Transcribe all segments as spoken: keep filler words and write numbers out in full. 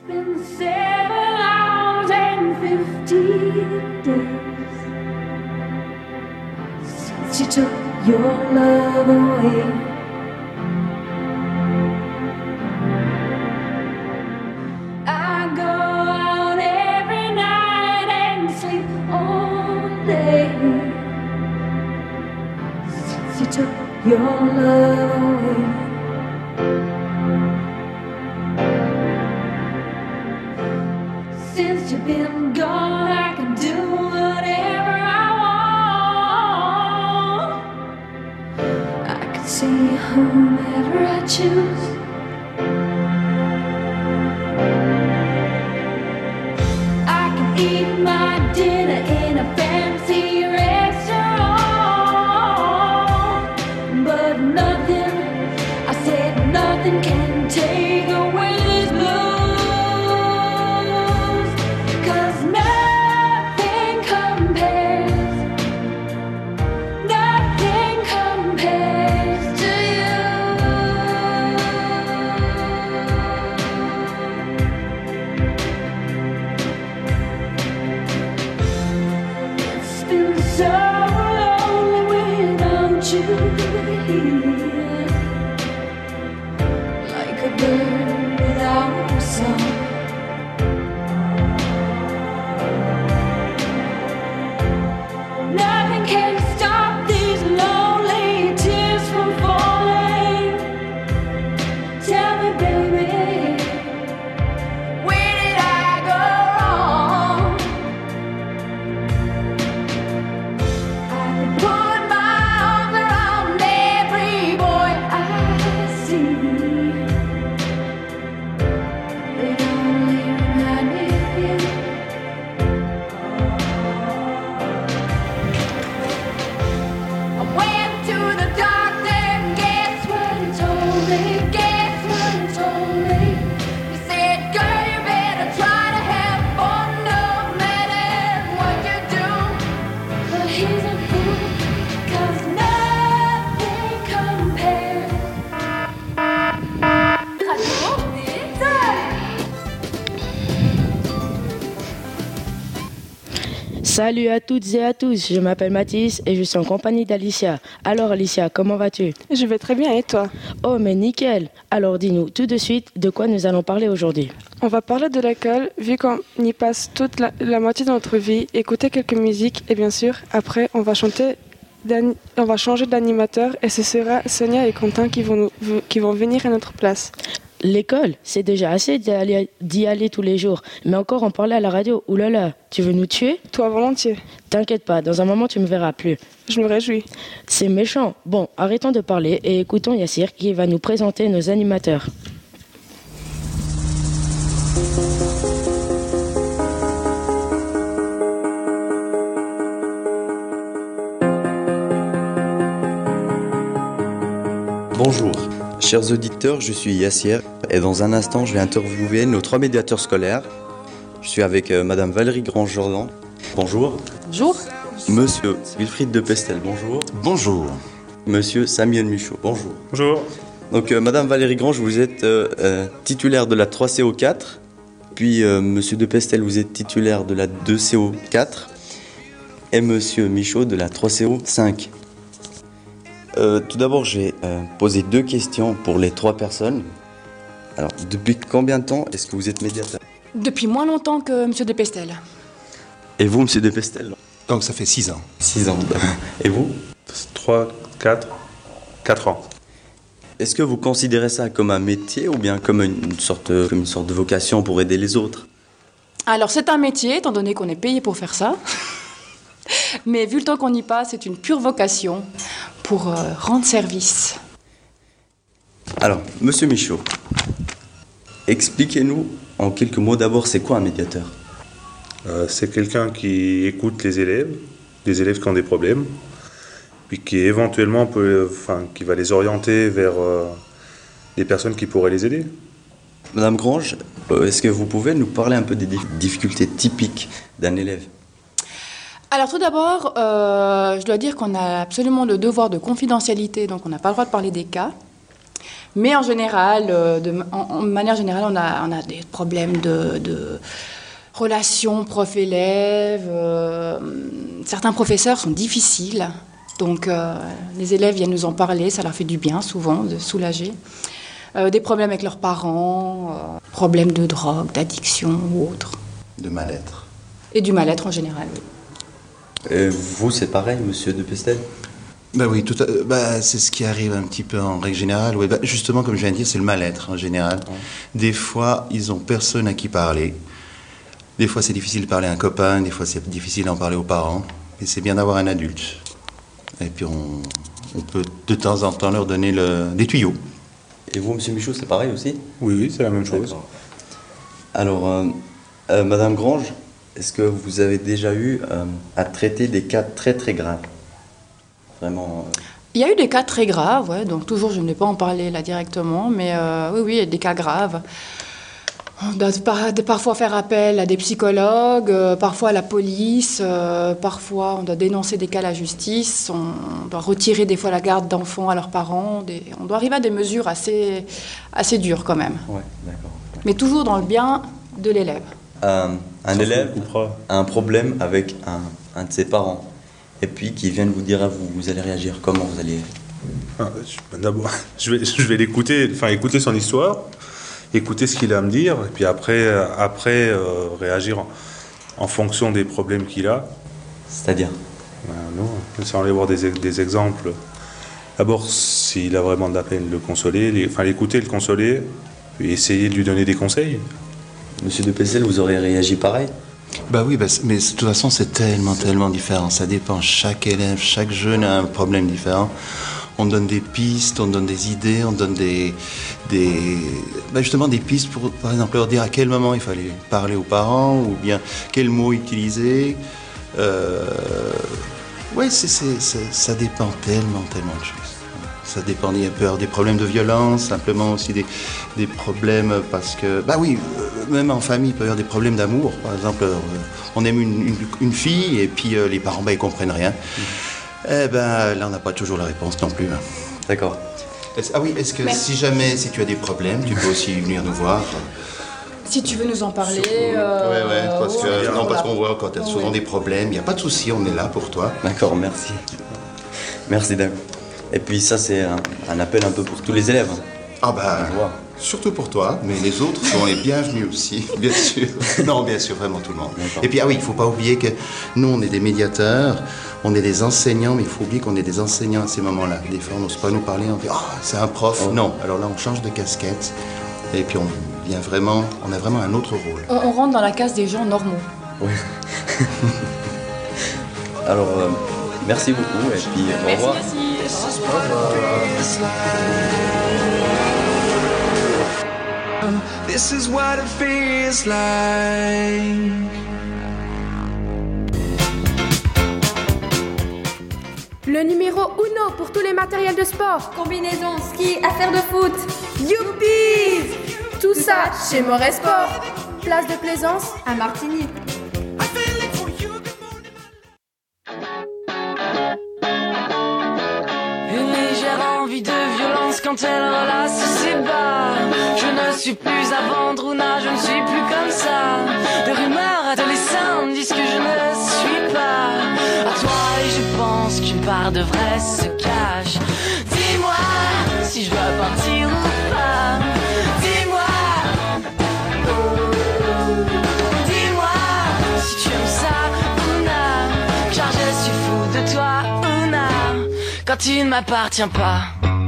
been seven hours and fifteen days since you took your love away. I go out every night and sleep all day since you took your love away. Since you've been gone, I can do whatever I want. I can see whomever I choose. I can eat my dinner in a fancy restaurant, but nothing, I said nothing can take away this blues. Like a bird without a song. Nothing can stop these lonely tears from falling. Tell me, baby, where did I go wrong? I could put my arms around every boy I see. They only remind me of you. I went to the doctor and guess what he told me? Guess what he told me? He said, girl, you better try to have fun no matter what you do. But he's a fool, 'cause nothing compares. Radio Béthel. Salut à toutes et à tous, je m'appelle Mathis et je suis en compagnie d'Alicia. Alors Alicia, comment vas-tu? Je vais très bien, et toi? Oh mais nickel. Alors dis-nous tout de suite de quoi nous allons parler aujourd'hui. On va parler de l'école, vu qu'on y passe toute la, la moitié de notre vie, écouter quelques musiques, et bien sûr, après, on va chanter, d'ani- on va changer d'animateur, et ce sera Sonia et Quentin qui vont, nous, qui vont venir à notre place. L'école, c'est déjà assez d'y aller, d'y aller tous les jours. Mais encore en parler à la radio, oulala, tu veux nous tuer? Toi, volontiers. T'inquiète pas, dans un moment tu me verras plus. Je me réjouis. C'est méchant. Bon, arrêtons de parler et écoutons Yassir qui va nous présenter nos animateurs. Bonjour, chers auditeurs, je suis Yassir et dans un instant je vais interviewer nos trois médiateurs scolaires. Je suis avec euh, Madame Valérie Grange-Jordan. Bonjour. Bonjour. Monsieur Wilfried de Pestel. Bonjour. Bonjour. Monsieur Samuel Michaud. Bonjour. Bonjour. Donc euh, Madame Valérie Grange, vous êtes euh, euh, titulaire de la trois C O quatre. Puis euh, Monsieur de Pestel, vous êtes titulaire de la deux C O quatre. Et Monsieur Michaud de la trois C O cinq. Euh, tout d'abord, j'ai euh, posé deux questions pour les trois personnes. Alors, depuis combien de temps est-ce que vous êtes médiateur? Depuis moins longtemps que M. de Pestel. Et vous, Monsieur de Pestel? Donc ça fait six ans. Six ans. Et vous? trois, quatre, quatre ans. Est-ce que vous considérez ça comme un métier ou bien comme une sorte, comme une sorte de vocation pour aider les autres? Alors c'est un métier, étant donné qu'on est payé pour faire ça. Mais vu le temps qu'on y passe, c'est une pure vocation pour euh, rendre service. Alors, Monsieur Michaud, expliquez-nous en quelques mots d'abord, c'est quoi un médiateur? Euh, c'est quelqu'un qui écoute les élèves, les élèves qui ont des problèmes, puis qui éventuellement peut, enfin, qui va les orienter vers euh, des personnes qui pourraient les aider. Madame Grange, euh, est-ce que vous pouvez nous parler un peu des dif- difficultés typiques d'un élève? Alors tout d'abord, euh, je dois dire qu'on a absolument le devoir de confidentialité, donc on n'a pas le droit de parler des cas. Mais en général, euh, de, en, en manière générale, on a, on a des problèmes de, de relations prof-élève. Euh, certains professeurs sont difficiles, donc euh, les élèves viennent nous en parler, ça leur fait du bien souvent, de soulager. Euh, des problèmes avec leurs parents, euh, problèmes de drogue, d'addiction ou autre. De mal-être. Et du mal-être en général, oui. Et vous, c'est pareil, monsieur de Pestel? Bah oui, tout à, bah, c'est ce qui arrive un petit peu en règle générale. Ouais, bah, justement, comme je viens de dire, c'est le mal-être en général. Ouais. Des fois, ils ont personne à qui parler. Des fois, c'est difficile de parler à un copain. Des fois, c'est difficile d'en parler aux parents. Et c'est bien d'avoir un adulte. Et puis, on, on peut de temps en temps leur donner le, des tuyaux. Et vous, monsieur Michaud, c'est pareil aussi? Oui, oui, c'est la même chose. D'accord. Alors, euh, euh, madame Grange, est-ce que vous avez déjà eu euh, à traiter des cas très très graves? Vraiment. Euh... Il y a eu des cas très graves, ouais, donc toujours je ne vais pas en parler là directement, mais euh, oui, oui, il y a des cas graves. On doit par, parfois faire appel à des psychologues, euh, parfois à la police, euh, parfois on doit dénoncer des cas à la justice, on doit retirer des fois la garde d'enfants à leurs parents, des, on doit arriver à des mesures assez, assez dures quand même. Ouais, d'accord. Mais toujours dans le bien de l'élève. Euh, un élève a un problème avec un, un de ses parents. Et puis qui viennent vous dire à vous, vous allez réagir, comment vous allez... Ah, d'abord, je vais, je vais l'écouter, enfin écouter son histoire, écouter ce qu'il a à me dire, et puis après, après euh, réagir en, en fonction des problèmes qu'il a. C'est-à-dire ben non, sans aller voir des, des exemples. D'abord, s'il a vraiment de la peine, le consoler, les, enfin l'écouter, le consoler, puis essayer de lui donner des conseils. Monsieur de Pestel, vous aurez réagi pareil? Bah oui, bah, mais de toute façon, c'est tellement, tellement différent. Ça dépend. Chaque élève, chaque jeune a un problème différent. On donne des pistes, on donne des idées, on donne des, des bah justement des pistes pour, par exemple, leur dire à quel moment il fallait parler aux parents ou bien quel mot utiliser. Euh, ouais, c'est, c'est, c'est, ça dépend tellement, tellement de choses. Ça dépend, il peut y avoir des problèmes de violence, simplement aussi des, des problèmes parce que, bah oui, même en famille, il peut y avoir des problèmes d'amour. Par exemple, on aime une, une, une fille et puis euh, les parents, bah, ils comprennent rien. Mmh. Eh ben, là, on n'a pas toujours la réponse non plus. Hein. D'accord. Est-ce, ah oui, est-ce que Merci. si jamais, si tu as des problèmes, tu peux aussi venir nous voir? Si tu veux nous en parler. Euh, ouais, ouais, parce que, ouais, non, parce qu'on voit quand tu as souvent ouais. des problèmes, il n'y a pas de souci, on est là pour toi. D'accord, merci. Merci, d'accord. Et puis ça, c'est un, un appel un peu pour tous les élèves. Ah bah, surtout pour toi, mais les autres sont les bienvenus aussi, bien sûr. Non, bien sûr, vraiment tout le monde. D'accord. Et puis, ah oui, il ne faut pas oublier que nous, on est des médiateurs, on est des enseignants, mais il faut oublier qu'on est des enseignants à ces moments-là. Des fois, on n'ose pas nous parler, on dit « Ah, oh, c'est un prof oh. ». Non, alors là, on change de casquette, et puis on vient vraiment, on a vraiment un autre rôle. On, on rentre dans la case des gens normaux. Oui. Alors, euh, merci beaucoup, et puis au revoir. Merci, merci. This is what it feels like. Le numéro uno pour tous les matériels de sport. Combinaison, ski, affaires de foot. Youpi! Tout ça chez Moret Sport. Place de Plaisance à Martigny. Quand elle relasse ses bas, je ne suis plus à vendre ou non, je ne suis plus comme ça. De rumeurs adolescentes disent que je ne suis pas à toi et je pense qu'une part de vrai se cache. Dis-moi si je dois partir ou pas. Dis-moi, dis-moi si tu aimes ça ou non, car je suis fou de toi ou non, quand tu ne m'appartiens pas.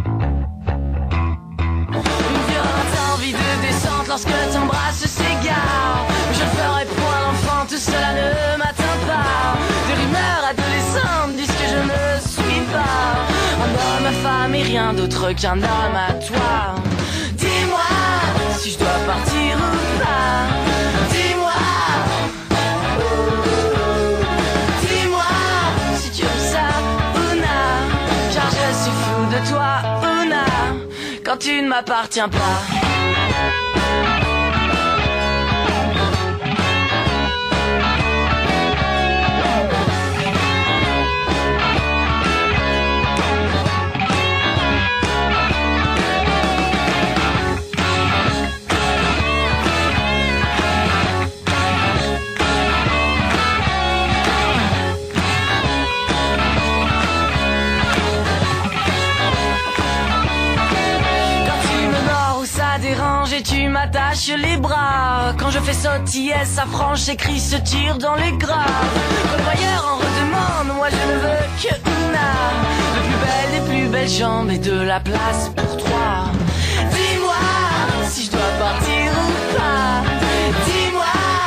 Lorsque t'embrasses s'égare, je ne ferai point l'enfant, tout cela ne m'atteint pas. Des rumeurs adolescentes disent que je ne suis pas un homme à femme et rien d'autre qu'un homme à toi. Dis-moi si je dois partir ou pas. Dis-moi, dis-moi si tu aimes ça ou non, car je suis fou de toi ou non, quand tu ne m'appartiens pas. m'attache les bras. Quand je fais sautiller sa frange, ses cris se tirent dans les graves. Le voyeur en redemande, moi je ne veux que Una. La plus belle des plus belles jambes et de la place pour trois. Dis-moi si je dois partir ou pas. Dis-moi.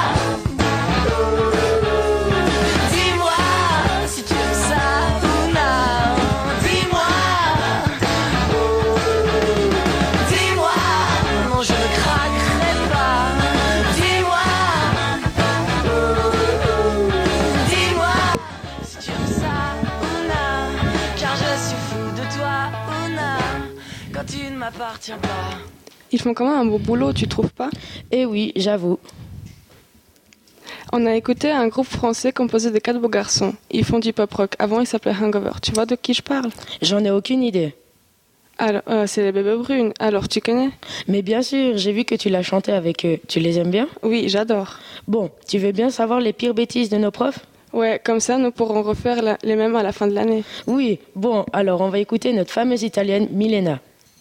M'appartient pas. Ils font quand même un beau boulot, tu trouves pas? Eh oui, j'avoue. On a écouté un groupe français composé de quatre beaux garçons. Ils font du pop rock. Avant, ils s'appelaient Hangover. Tu vois de qui je parle? J'en ai aucune idée. Alors, euh, c'est les Bébés Brunes. Alors, tu connais? Mais bien sûr, j'ai vu que tu l'as chanté avec eux. Tu les aimes bien? Oui, j'adore. Bon, tu veux bien savoir les pires bêtises de nos profs? Ouais, comme ça, nous pourrons refaire la- les mêmes à la fin de l'année. Oui, bon, alors on va écouter notre fameuse italienne Milena.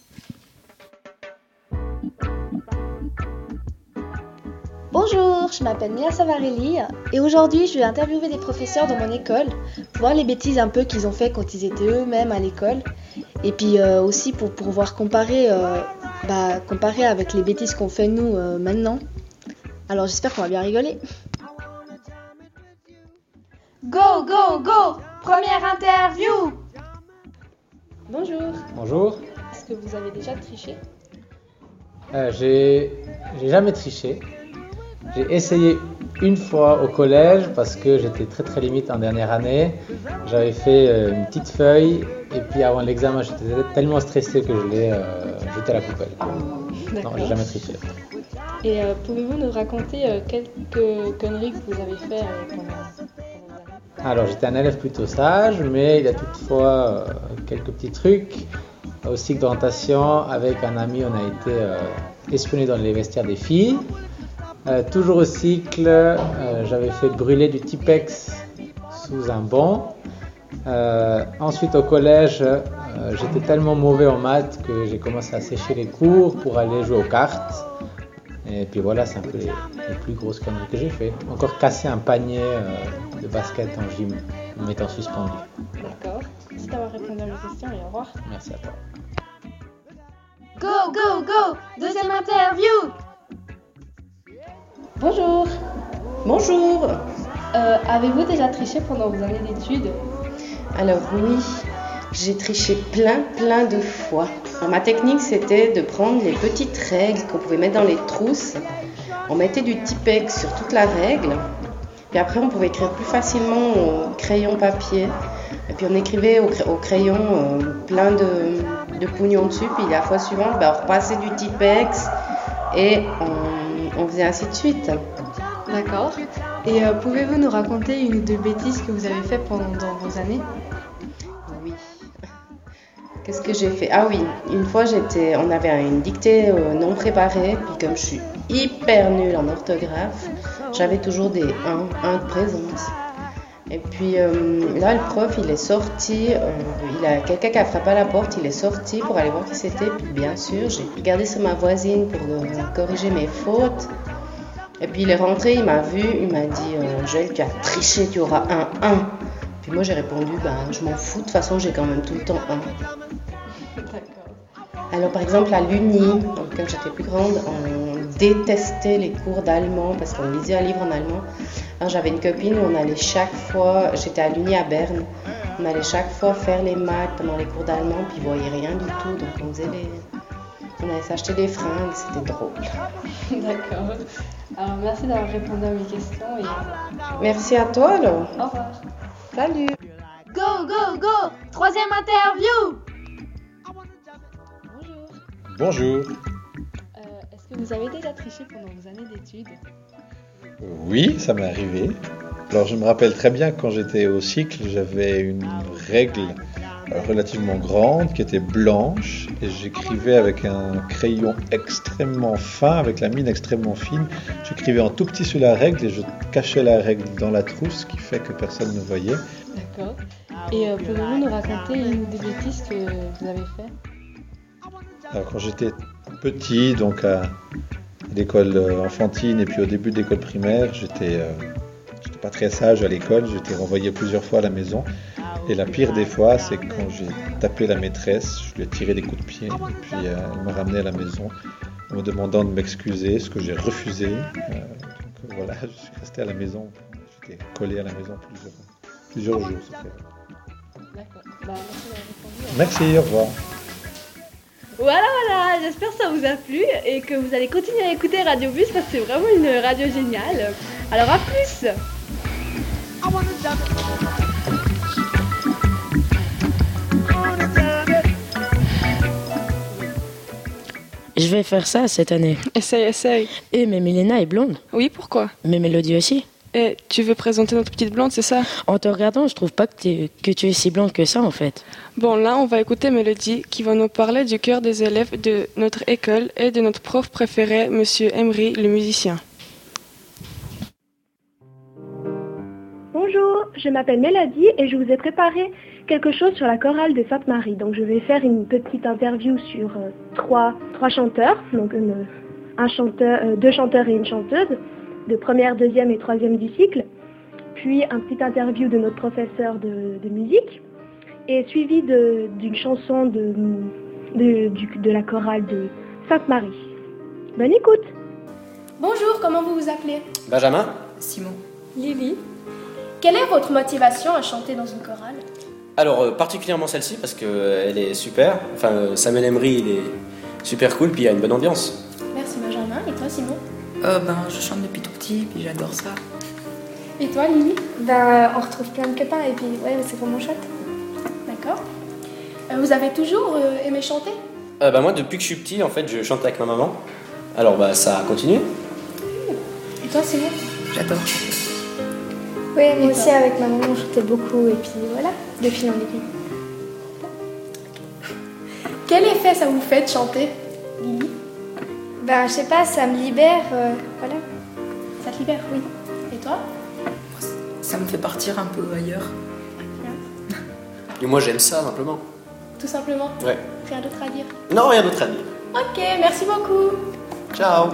Bonjour, je m'appelle Mia Savarelli et aujourd'hui je vais interviewer des professeurs dans mon école pour voir les bêtises un peu qu'ils ont fait quand ils étaient eux-mêmes à l'école et puis euh, aussi pour pouvoir comparer, euh, bah, comparer avec les bêtises qu'on fait nous euh, maintenant. Alors j'espère qu'on va bien rigoler. Go, go, go! Première interview! Bonjour. Bonjour. Est-ce que vous avez déjà triché? Euh, j'ai, j'ai jamais triché. J'ai essayé une fois au collège parce que j'étais très très limite en dernière année. J'avais fait euh, une petite feuille et puis avant l'examen j'étais tellement stressé que je l'ai euh, jeté à la poubelle. D'accord. Non, j'ai jamais triché. Et euh, pouvez-vous nous raconter euh, quelques conneries que vous avez fait euh, pendant, pendant Alors j'étais un élève plutôt sage, mais il y a toutefois euh, quelques petits trucs. Au cycle d'orientation, avec un ami, on a été euh, espionné dans les vestiaires des filles. Euh, toujours au cycle, euh, j'avais fait brûler du Tipex sous un banc. Euh, ensuite au collège, euh, j'étais tellement mauvais en maths que j'ai commencé à sécher les cours pour aller jouer aux cartes. Et puis voilà, c'est un peu les, les plus grosses conneries que j'ai fait. Encore casser un panier euh, de basket en gym en m'étant suspendu. D'accord. Merci d'avoir répondu à mes questions et au revoir. Merci à toi. Go, go, go! Deuxième interview! Bonjour. Bonjour. Euh, avez-vous déjà triché pendant vos années d'études? Alors oui, j'ai triché plein, plein de fois. Alors, ma technique, c'était de prendre les petites règles qu'on pouvait mettre dans les trousses. On mettait du Tipex sur toute la règle. Puis après, on pouvait écrire plus facilement au crayon papier. Et puis on écrivait au, cra- au crayon euh, plein de, de pognon dessus. Puis la fois suivante, bah, on repassait du Tipex et on, on faisait ainsi de suite. D'accord. Et euh, pouvez-vous nous raconter une ou deux bêtises que vous avez faites pendant dans vos années? Oui. Qu'est-ce que j'ai fait? Ah oui, une fois j'étais, on avait une dictée euh, non préparée, puis comme je suis hyper nulle en orthographe, j'avais toujours des un, un de présence. Et puis euh, là, le prof, il est sorti, euh, il a quelqu'un qui a frappé à la porte, il est sorti pour aller voir qui c'était. Puis bien sûr, j'ai regardé sur ma voisine pour euh, corriger mes fautes. Et puis il est rentré, il m'a vu, il m'a dit euh, Joël, tu as triché, tu auras un un. Puis moi j'ai répondu, ben je m'en fous, de toute façon j'ai quand même tout le temps un. Alors par exemple à l'Uni, donc, quand j'étais plus grande, on détestait les cours d'allemand parce qu'on lisait un livre en allemand. Alors j'avais une copine où on allait chaque fois, j'étais à l'Uni à Berne, on allait chaque fois faire les maths pendant les cours d'allemand, puis ils voyaient rien du tout, donc on faisait les... On allait s'acheter des fringues, c'était drôle. D'accord. Alors merci d'avoir répondu à mes questions et... Merci à toi alors. Au revoir. Salut. Go, go, go! Troisième interview! Bonjour. Euh, est-ce que vous avez déjà triché pendant vos années d'études? Oui, ça m'est arrivé. Alors je me rappelle très bien quand j'étais au cycle, j'avais une règle relativement grande qui était blanche et j'écrivais avec un crayon extrêmement fin, avec la mine extrêmement fine. J'écrivais en tout petit sur la règle et je cachais la règle dans la trousse, ce qui fait que personne ne voyait. D'accord. Et euh, pouvez-vous nous raconter une ou deux bêtises que vous avez fait? Alors quand j'étais petit, donc à, l'école euh, enfantine et puis au début de l'école primaire, j'étais euh, j'étais pas très sage à l'école, j'étais renvoyé plusieurs fois à la maison. Et la pire des fois, c'est quand j'ai tapé la maîtresse, je lui ai tiré des coups de pied, et puis euh, elle m'a ramené à la maison en me demandant de m'excuser, ce que j'ai refusé. Euh, donc voilà, je suis resté à la maison, j'étais collé à la maison plusieurs, plusieurs jours. Ça fait... D'accord. Bah, merci d'avoir répondu. Merci, au revoir. Voilà, voilà, j'espère que ça vous a plu et que vous allez continuer à écouter Radio Bus parce que c'est vraiment une radio géniale. Alors à plus. Je vais faire ça cette année. Essaye, essaye. Eh, mais Milena est blonde. Oui, pourquoi? Mais Mélodie aussi. Et tu veux présenter notre petite blonde, c'est ça? En te regardant, je trouve pas que, t'es- que tu es si blonde que ça en fait. Bon, là, on va écouter Mélodie qui va nous parler du cœur des élèves de notre école et de notre prof préféré, Monsieur Emery, le musicien. Bonjour, je m'appelle Mélodie et je vous ai préparé quelque chose sur la chorale de Sainte-Marie. Donc je vais faire une petite interview sur euh, trois, trois chanteurs, donc une- un chanteur, euh, deux chanteurs et une chanteuse, de première, deuxième et troisième du cycle, puis un petit interview de notre professeur de, de musique, et suivi de- d'une chanson de, de, du- de la chorale de Sainte-Marie. Bonne écoute! Bonjour, comment vous vous appelez? Benjamin? Simon. Lily. Quelle est votre motivation à chanter dans une chorale? Alors, euh, particulièrement celle-ci, parce qu'elle est super. Enfin, euh, Samuel Emery, il est super cool, puis il y a une bonne ambiance. Merci Benjamin. Et toi Simon? Euh, ben, je chante depuis tout petit, puis j'adore ça. Et toi Lily? Ben, on retrouve plein de copains et puis ouais, c'est vraiment chouette. D'accord. Euh, vous avez toujours euh, aimé chanter? Euh, bah, moi, depuis que je suis petit, en fait, je chante avec ma maman. Alors, bah, ça a continué. Et toi Simon? J'adore. Oui, moi Et aussi toi? avec ma maman on chantait beaucoup et puis voilà, de fil en aiguille. Quel effet ça vous fait de chanter, Lily? Ben, je sais pas, ça me libère, euh, voilà. Ça te libère? Oui. Et toi? Ça me fait partir un peu ailleurs. Et moi, j'aime ça, simplement. Tout simplement? Ouais. Rien d'autre à dire? Non, rien d'autre à dire. Ok, merci beaucoup. Ciao.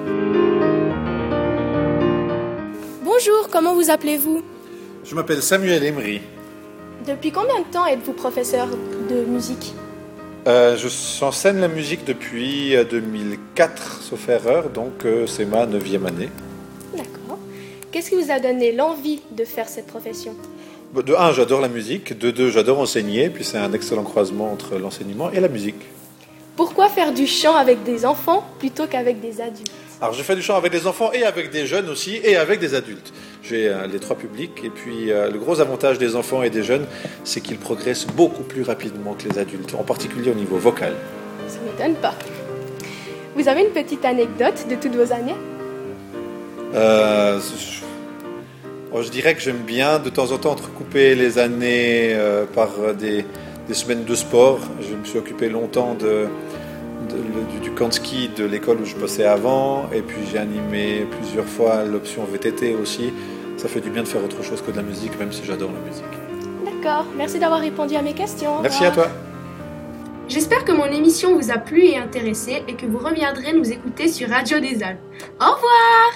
Bonjour, comment vous appelez-vous? Je m'appelle Samuel Emery. Depuis combien de temps êtes-vous professeur de musique? Euh, je j'enseigne la musique depuis euh, deux mille quatre, sauf erreur, donc euh, c'est ma neuvième année. D'accord. Qu'est-ce qui vous a donné l'envie de faire cette profession? Bon, de un, j'adore la musique, de deux, j'adore enseigner, puis c'est un excellent croisement entre l'enseignement et la musique. Pourquoi faire du chant avec des enfants plutôt qu'avec des adultes? Alors je fais du chant avec des enfants et avec des jeunes aussi, et avec des adultes. J'ai euh, les trois publics, et puis euh, le gros avantage des enfants et des jeunes, c'est qu'ils progressent beaucoup plus rapidement que les adultes, en particulier au niveau vocal. Ça ne m'étonne pas. Vous avez une petite anecdote de toutes vos années? Euh, je, bon, je dirais que j'aime bien de temps en temps recouper les années euh, par des, des semaines de sport. Je me suis occupé longtemps de, de- le- du, du camp de ski de l'école où je bossais avant, et puis j'ai animé plusieurs fois l'option V T T aussi. Ça fait du bien de faire autre chose que de la musique, même si j'adore la musique. D'accord, merci d'avoir répondu à mes questions. Au Merci à revoir. toi. J'espère que mon émission vous a plu et intéressé et que vous reviendrez nous écouter sur Radio des Alpes. Au revoir!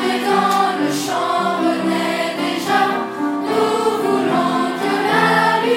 Toujours et dans le chant renaît déjà. Nous voulons que la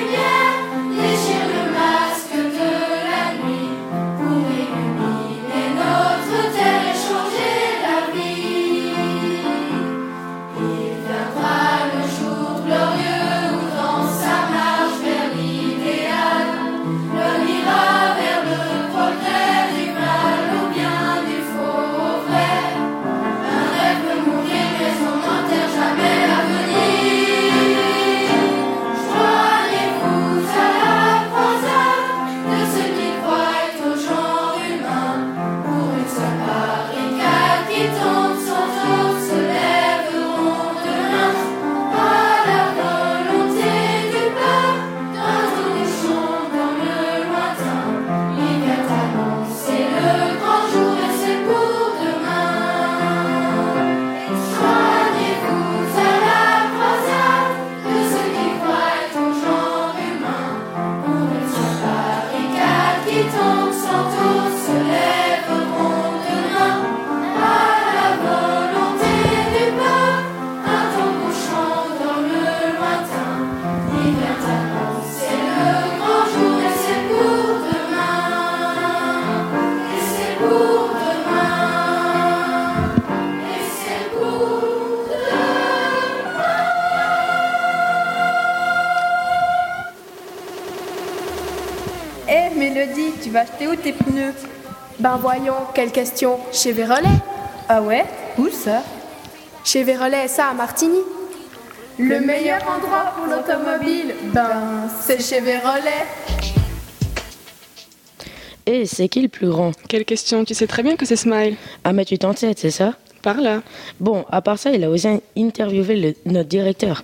Hé Mélodie, tu vas acheter où tes pneus? Ben voyons, quelle question. Chez Vérolet. Ah ouais? Où ça? Chez Vérolet, ça à Martigny. Le meilleur endroit pour l'automobile, ben c'est chez Vérolet. Et c'est qui le plus grand? Quelle question, tu sais très bien que c'est Smile. un mètre quatre-vingt-dix-sept, c'est ça? Par là. Bon, à part ça, il a osé interviewer le- notre directeur.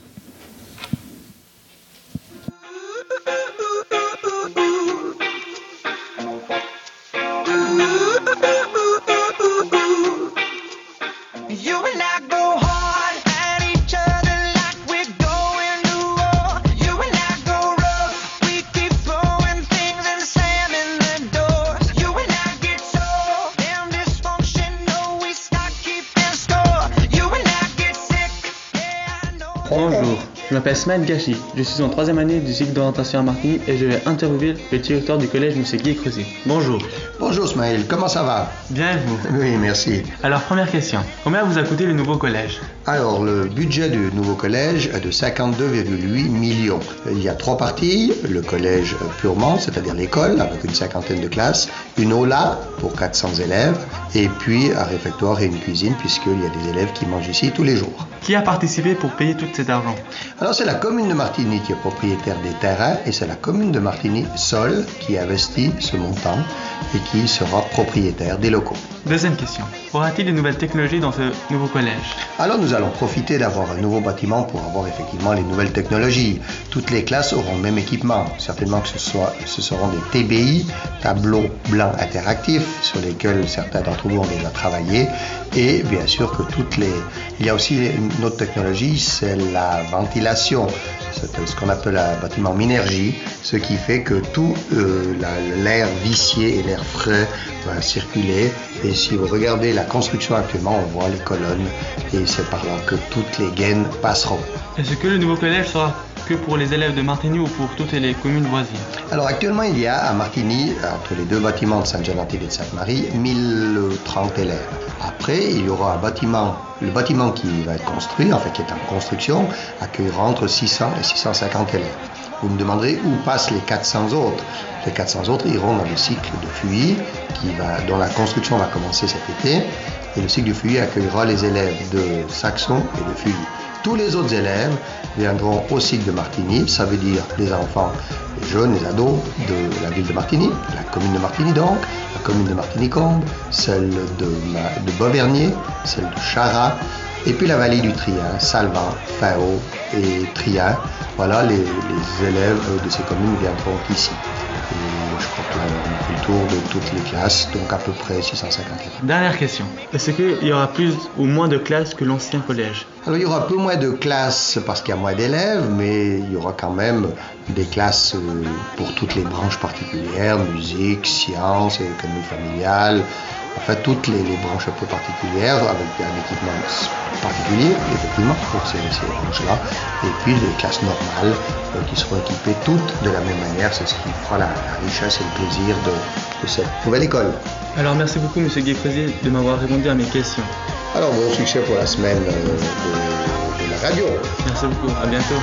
You and I go hard at each other like we're going to war. You and I go rough, we keep throwing things and slamming the doors. You and I get so damn dysfunctional, we start keeping score. You and I get sick, yeah, I know. Bonjour, je m'appelle Smile Gachi, je suis en troisième année du cycle d'orientation à Martigny et je vais interviewer le directeur du collège, M. Guy Creuset. Bonjour. Bonjour Smaïl, comment ça va? Bien et vous? Oui, merci. Alors première question, combien vous a coûté le nouveau collège? Alors, le budget du nouveau collège est de cinquante-deux virgule huit millions. Il y a trois parties, le collège purement, c'est-à-dire l'école, avec une cinquantaine de classes, une aula pour quatre cents élèves, et puis un réfectoire et une cuisine, puisqu'il y a des élèves qui mangent ici tous les jours. Qui a participé pour payer tout cet argent? Alors, c'est la commune de Martigny qui est propriétaire des terrains, et c'est la commune de Martigny seule qui investit ce montant et qui sera propriétaire des locaux. Deuxième question, aura-t-il de nouvelles technologies dans ce nouveau collège? Alors nous allons profiter d'avoir un nouveau bâtiment pour avoir effectivement les nouvelles technologies. Toutes les classes auront le même équipement. Certainement que ce, soit, ce seront des T B I, tableaux blancs interactifs, sur lesquels certains d'entre vous ont déjà travaillé. Et bien sûr que toutes les... Il y a aussi une autre technologie, c'est la ventilation. C'est ce qu'on appelle un bâtiment minergie, ce qui fait que tout euh, la- l'air vicié et l'air frais va circuler. Et si vous regardez la construction actuellement, on voit les colonnes et c'est par là que toutes les gaines passeront. Est-ce que le nouveau collège sera que pour les élèves de Martigny ou pour toutes les communes voisines? Alors actuellement, il y a à Martigny, entre les deux bâtiments de Sainte-Jeanne-d'Antibes et de Sainte-Marie, mille trente élèves. Après, il y aura un bâtiment, le bâtiment qui va être construit, en fait qui est en construction, accueillera entre six cents et six cent cinquante élèves. Vous me demanderez où passent les quatre cents autres. Les quatre cents autres iront dans le cycle de F U I, qui va, dont la construction va commencer cet été. Et le cycle de F U I accueillera les élèves de Saxon et de F U I. Tous les autres élèves viendront au cycle de Martigny, ça veut dire les enfants, les jeunes, les ados de la ville de Martigny, la commune de Martigny donc, la commune de Martigny-Combe, celle de, Ma- de Beauvernier, celle de Chara, et puis la vallée du Trien, Salvan, Faot et Trien. Voilà, les, les élèves de ces communes viendront ici. Et je crois qu'on a fait le tour de toutes les classes, donc à peu près six cent cinquante élèves. Dernière question, est-ce qu'il y aura plus ou moins de classes que l'ancien collège? Alors il y aura un peu moins de classes parce qu'il y a moins d'élèves, mais il y aura quand même des classes euh, pour toutes les branches particulières, musique, sciences, économie familiale, enfin toutes les, les branches un peu particulières avec un équipement particulier, effectivement, pour ces, ces branches-là, et puis des classes normales euh, qui seront équipées toutes de la même manière, c'est ce qui fera la, la richesse et le plaisir de, de cette nouvelle école. Alors merci beaucoup M. Guy Creuset de m'avoir répondu à mes questions. Alors bon succès pour la semaine euh, de, de la radio. Merci beaucoup, à bientôt.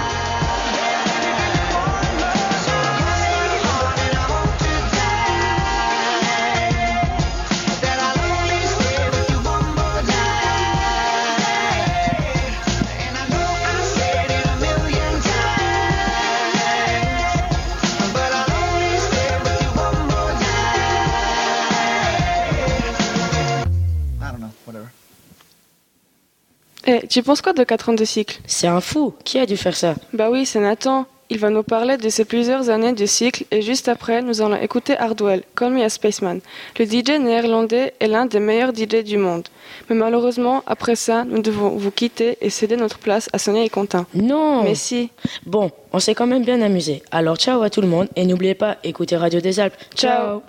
Eh, tu penses quoi de quatre ans de cycle? C'est un fou, qui a dû faire ça? Bah oui, c'est Nathan. Il va nous parler de ses plusieurs années de cycle et juste après, nous allons écouter Hardwell, Call Me a Spaceman. Le D J néerlandais est l'un des meilleurs D J du monde. Mais malheureusement, après ça, nous devons vous quitter et céder notre place à Sonia et Quentin. Non! Mais si. Bon, on s'est quand même bien amusé. Alors ciao à tout le monde et n'oubliez pas, écoutez Radio des Alpes. Ciao!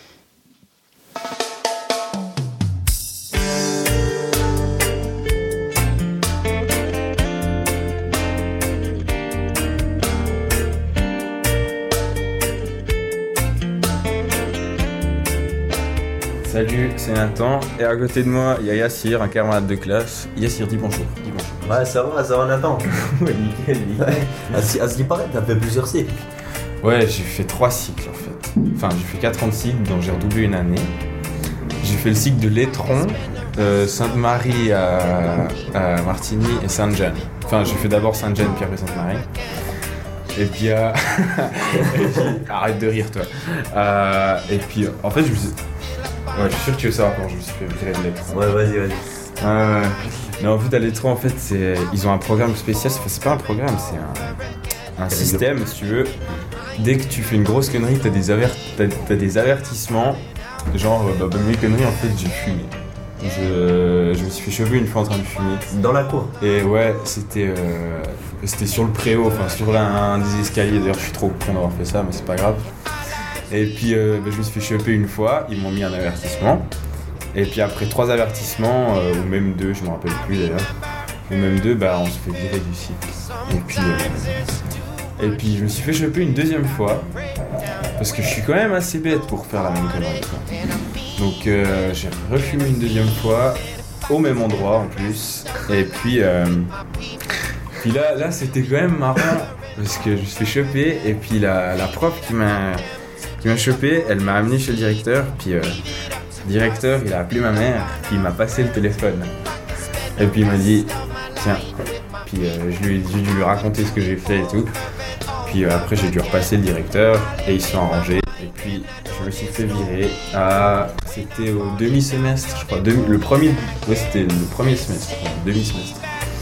Salut, c'est Nathan, et à côté de moi, il y a Yassir, un camarade de classe. Yassir, dis bonjour. Dis bonjour. Ouais, ça va, ça va Nathan. Ouais, nickel, nickel. À ce à ce qui paraît, t'as fait plusieurs cycles. Ouais, j'ai fait trois cycles en fait. Enfin, j'ai fait quatre ans de cycle, dont j'ai redoublé une année. J'ai fait le cycle de Létron, euh, Sainte-Marie à, à Martigny et Sainte-Jeanne. Enfin, j'ai fait d'abord Sainte-Jeanne puis après Sainte-Marie. Et puis, euh... et puis arrête de rire toi. Euh, et puis, en fait, je me suis... Ouais, je suis sûr que tu veux savoir comment je me suis fait virer de Létron. Ouais, vas-y, vas-y. Euh... Non, en fait, à Létron, en fait, c'est... ils ont un programme spécial. Enfin, c'est pas un programme, c'est un, un système, si tu veux. Dès que tu fais une grosse connerie, t'as des, avert... t'as... t'as des avertissements. Genre, bah, bah, mes conneries, en fait, j'ai fumé. Je, je me suis fait choper une fois en train de fumer. Dans la cour? Et ouais, c'était, euh, c'était sur le préau, enfin sur l'un un des escaliers. D'ailleurs, je suis trop con d'avoir fait ça, mais c'est pas grave. Et puis, euh, bah, je me suis fait choper une fois, ils m'ont mis un avertissement. Et puis après trois avertissements, euh, ou même deux, je me rappelle plus d'ailleurs, ou même deux, bah on se fait virer du cycle. Et puis, euh, et puis je me suis fait choper une deuxième fois, parce que je suis quand même assez bête pour faire la même connerie. Donc euh, j'ai refumé une deuxième fois, au même endroit en plus. Et puis, euh, puis là, là c'était quand même marrant, parce que je me suis fait choper, et puis la, la prof qui m'a, qui m'a chopé, elle m'a amené chez le directeur, puis euh, le directeur il a appelé ma mère, puis il m'a passé le téléphone. Et puis il m'a dit, tiens, puis euh, je lui ai j'ai dû lui raconter ce que j'ai fait et tout. Puis euh, après j'ai dû repasser le directeur, et ils se sont arrangés. Et puis je me suis fait virer à... C'était au demi-semestre, je crois. Demi... Le premier... Ouais, c'était le premier semestre, le demi-semestre.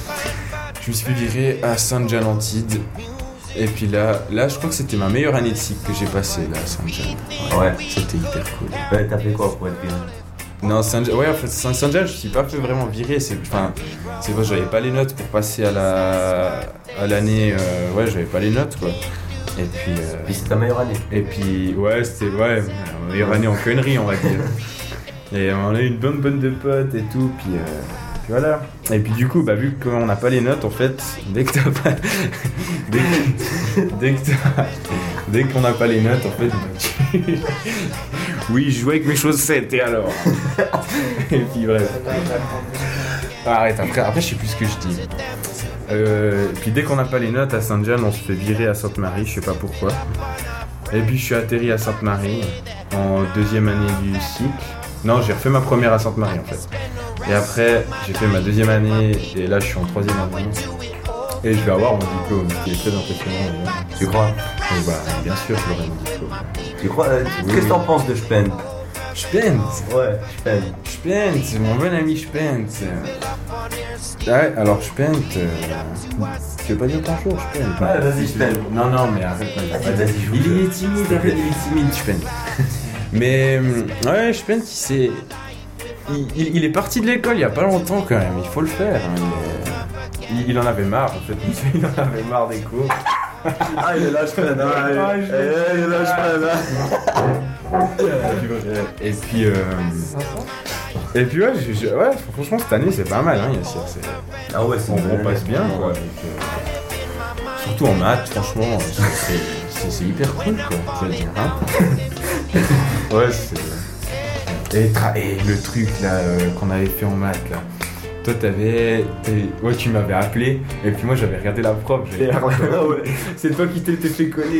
Je me suis fait virer à Sainte-Jeanne-Antide. Et puis là, là, je crois que c'était ma meilleure année de cycle que j'ai passée, là, à Sainte-Jeanne. Ouais, ouais. C'était hyper cool. Ouais, t'as fait quoi pour être viré? Non, Sainte-Jeanne, ouais, en fait, Sainte-Jeanne, je me suis pas fait vraiment virer. C'est, enfin, c'est vrai, j'avais pas les notes pour passer à la... à l'année... Euh... Ouais, j'avais pas les notes, quoi. Et puis, euh... puis c'est ta meilleure année. Et puis ouais, c'était ouais, ma meilleure année en conneries, on va dire. Et on a eu une bonne bonne de potes et tout, puis, euh... puis voilà. Et puis du coup, bah vu qu'on n'a pas les notes, en fait, dès que t'as pas, dès que, dès que t'as... dès qu'on n'a pas les notes, en fait, bah, tu... oui, je jouais avec mes chaussettes et alors. Et puis bref. Arrête, après, après je sais plus ce que je dis. Euh, puis dès qu'on n'a pas les notes à Sainte-Jeanne, on se fait virer à Sainte-Marie, je sais pas pourquoi. Et puis je suis atterri à Sainte-Marie en deuxième année du cycle. Non, j'ai refait ma première à Sainte-Marie en fait. Et après, j'ai fait ma deuxième année et là je suis en troisième année. Et je vais avoir mon diplôme, ce qui est très impressionnant. Tu crois? Donc, bah, bien sûr, je l'aurai mon diplôme. Tu crois? euh, Oui, Qu'est-ce que t'en oui. penses de Spend? Spence. Ouais, Spend. Spence, c'est mon bon ami Spence. Ouais, alors Spence, euh... tu veux pas dire bonjour Spence? Ouais, vas-y, Spence. Non, non, mais arrête. Vas-y, vas-y, joue. Il est timide, arrête, il est timide, Spence. Mais ouais, Spence, il s'est... Il, il, il est parti de l'école il y a pas longtemps quand même, il faut le faire. Hein. Il, il, il en avait marre en fait, il en avait marre des cours. Ah, il est là, Spend. Ah, il Ah, est- je- eh, il est là, Spend. Et puis, euh... et puis ouais, je- je- ouais, franchement cette année c'est pas mal, hein, Yassir. C'est... Ah ouais, c'est on, une on bonne passe année. bien quoi. Donc, euh, surtout en maths, franchement, c'est, c'est, c'est, c'est hyper cool quoi. Je veux dire, hein. Ouais, c'est. Et, tra- et le truc là euh, qu'on avait fait en maths là. Toi t'avais. t'es- Ouais, tu m'avais appelé et puis moi j'avais regardé la prof. J'avais... Ah ouais. C'est toi qui t'étais fait coller.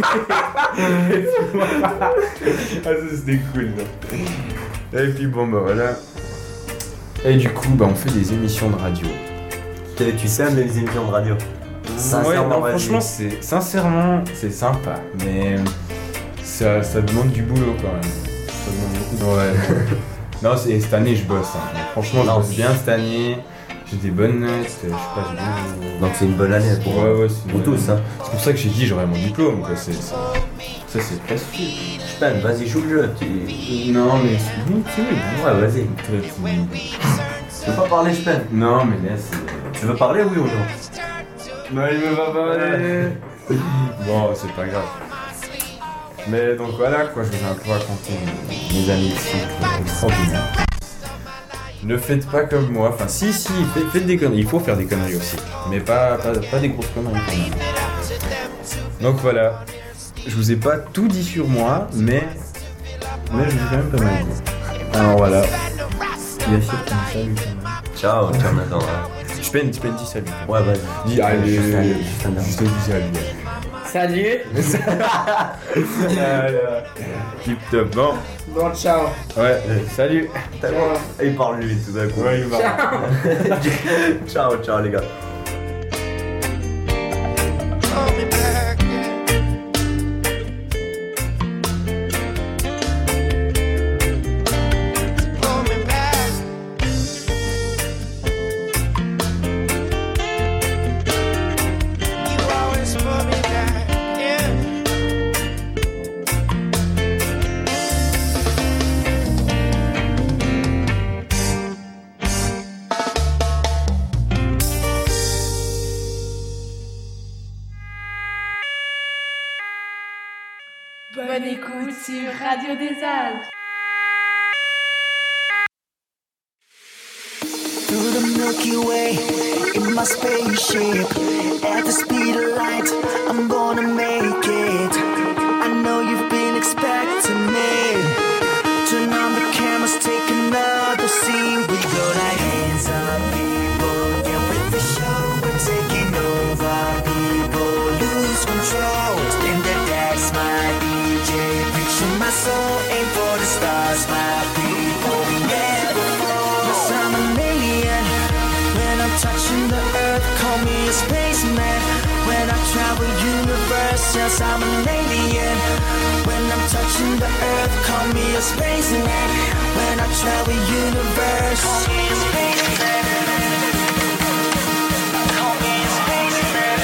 Et puis moi- Ah, ça c'était cool là. Et puis bon bah voilà. Et du coup bah on fait des émissions de radio. Tu aimes les émissions de radio? Ouais, Sincèrement, non, vas-y. franchement c'est sincèrement c'est sympa, mais ça, ça demande du boulot quand même. Ça demande beaucoup de... Ouais. Non, c'est, cette année je bosse. Hein. Franchement je Non. bosse bien cette année. J'ai des bonnes notes. Je sais pas, j'ai bien... Donc c'est une bonne année pour, Ouais, ouais, c'est pour une bonne tous. année. Hein. C'est pour ça que j'ai dit j'aurais mon diplôme quoi. C'est, c'est... Ça c'est précieux. Spend, vas-y, joue le jeu. Tu... Non mais c'est bon, c'est bon. Ouais, vas-y. Très timide. Tu veux pas parler, Spend? Non mais là c'est... Tu veux parler, oui ou non? Non, il me va parler. Bon, c'est pas grave. Mais donc voilà, quoi, je vous ai un peu raconté mes, mes années de cycle extraordinaires. Ne faites pas comme moi, enfin si, si, faites, faites des conneries, il faut faire des conneries aussi, mais pas, pas, pas des grosses conneries quand même. Donc voilà, je vous ai pas tout dit sur moi, mais, mais je vous ai quand même pas mal dit. Alors voilà, Yassir qui dit salut quand même. Ciao, ciao Nathan. Je peine, je peine, dis salut. Ouais, vas-y. Dis allez, Juste un- juste un- juste dis salut. Salut. euh, Tip top, bon. Bon, ciao. Ouais, salut. Il parle lui tout d'un coup. Ouais, il parle. Ciao, ciao les gars. Bonne écoute sur Radio des Alpes. Through the Milky Way, in my spaceship, at the speed of light, I'm gonna make it. I know you've been expecting me. Turn on the cameras, take another scene. We go like hands up, people. Yeah, with the show, we're taking over. People lose control. Spin the decks, my D J. Reaching my soul, aim for the stars, my people. We never fall. Yes, I'm an alien. When I'm touching the earth, call me a spaceman. When I travel universe, yes, I'm an alien. When I'm touching the earth, call me a spaceman. When I travel universe, call me a spaceman. Call me a spaceman.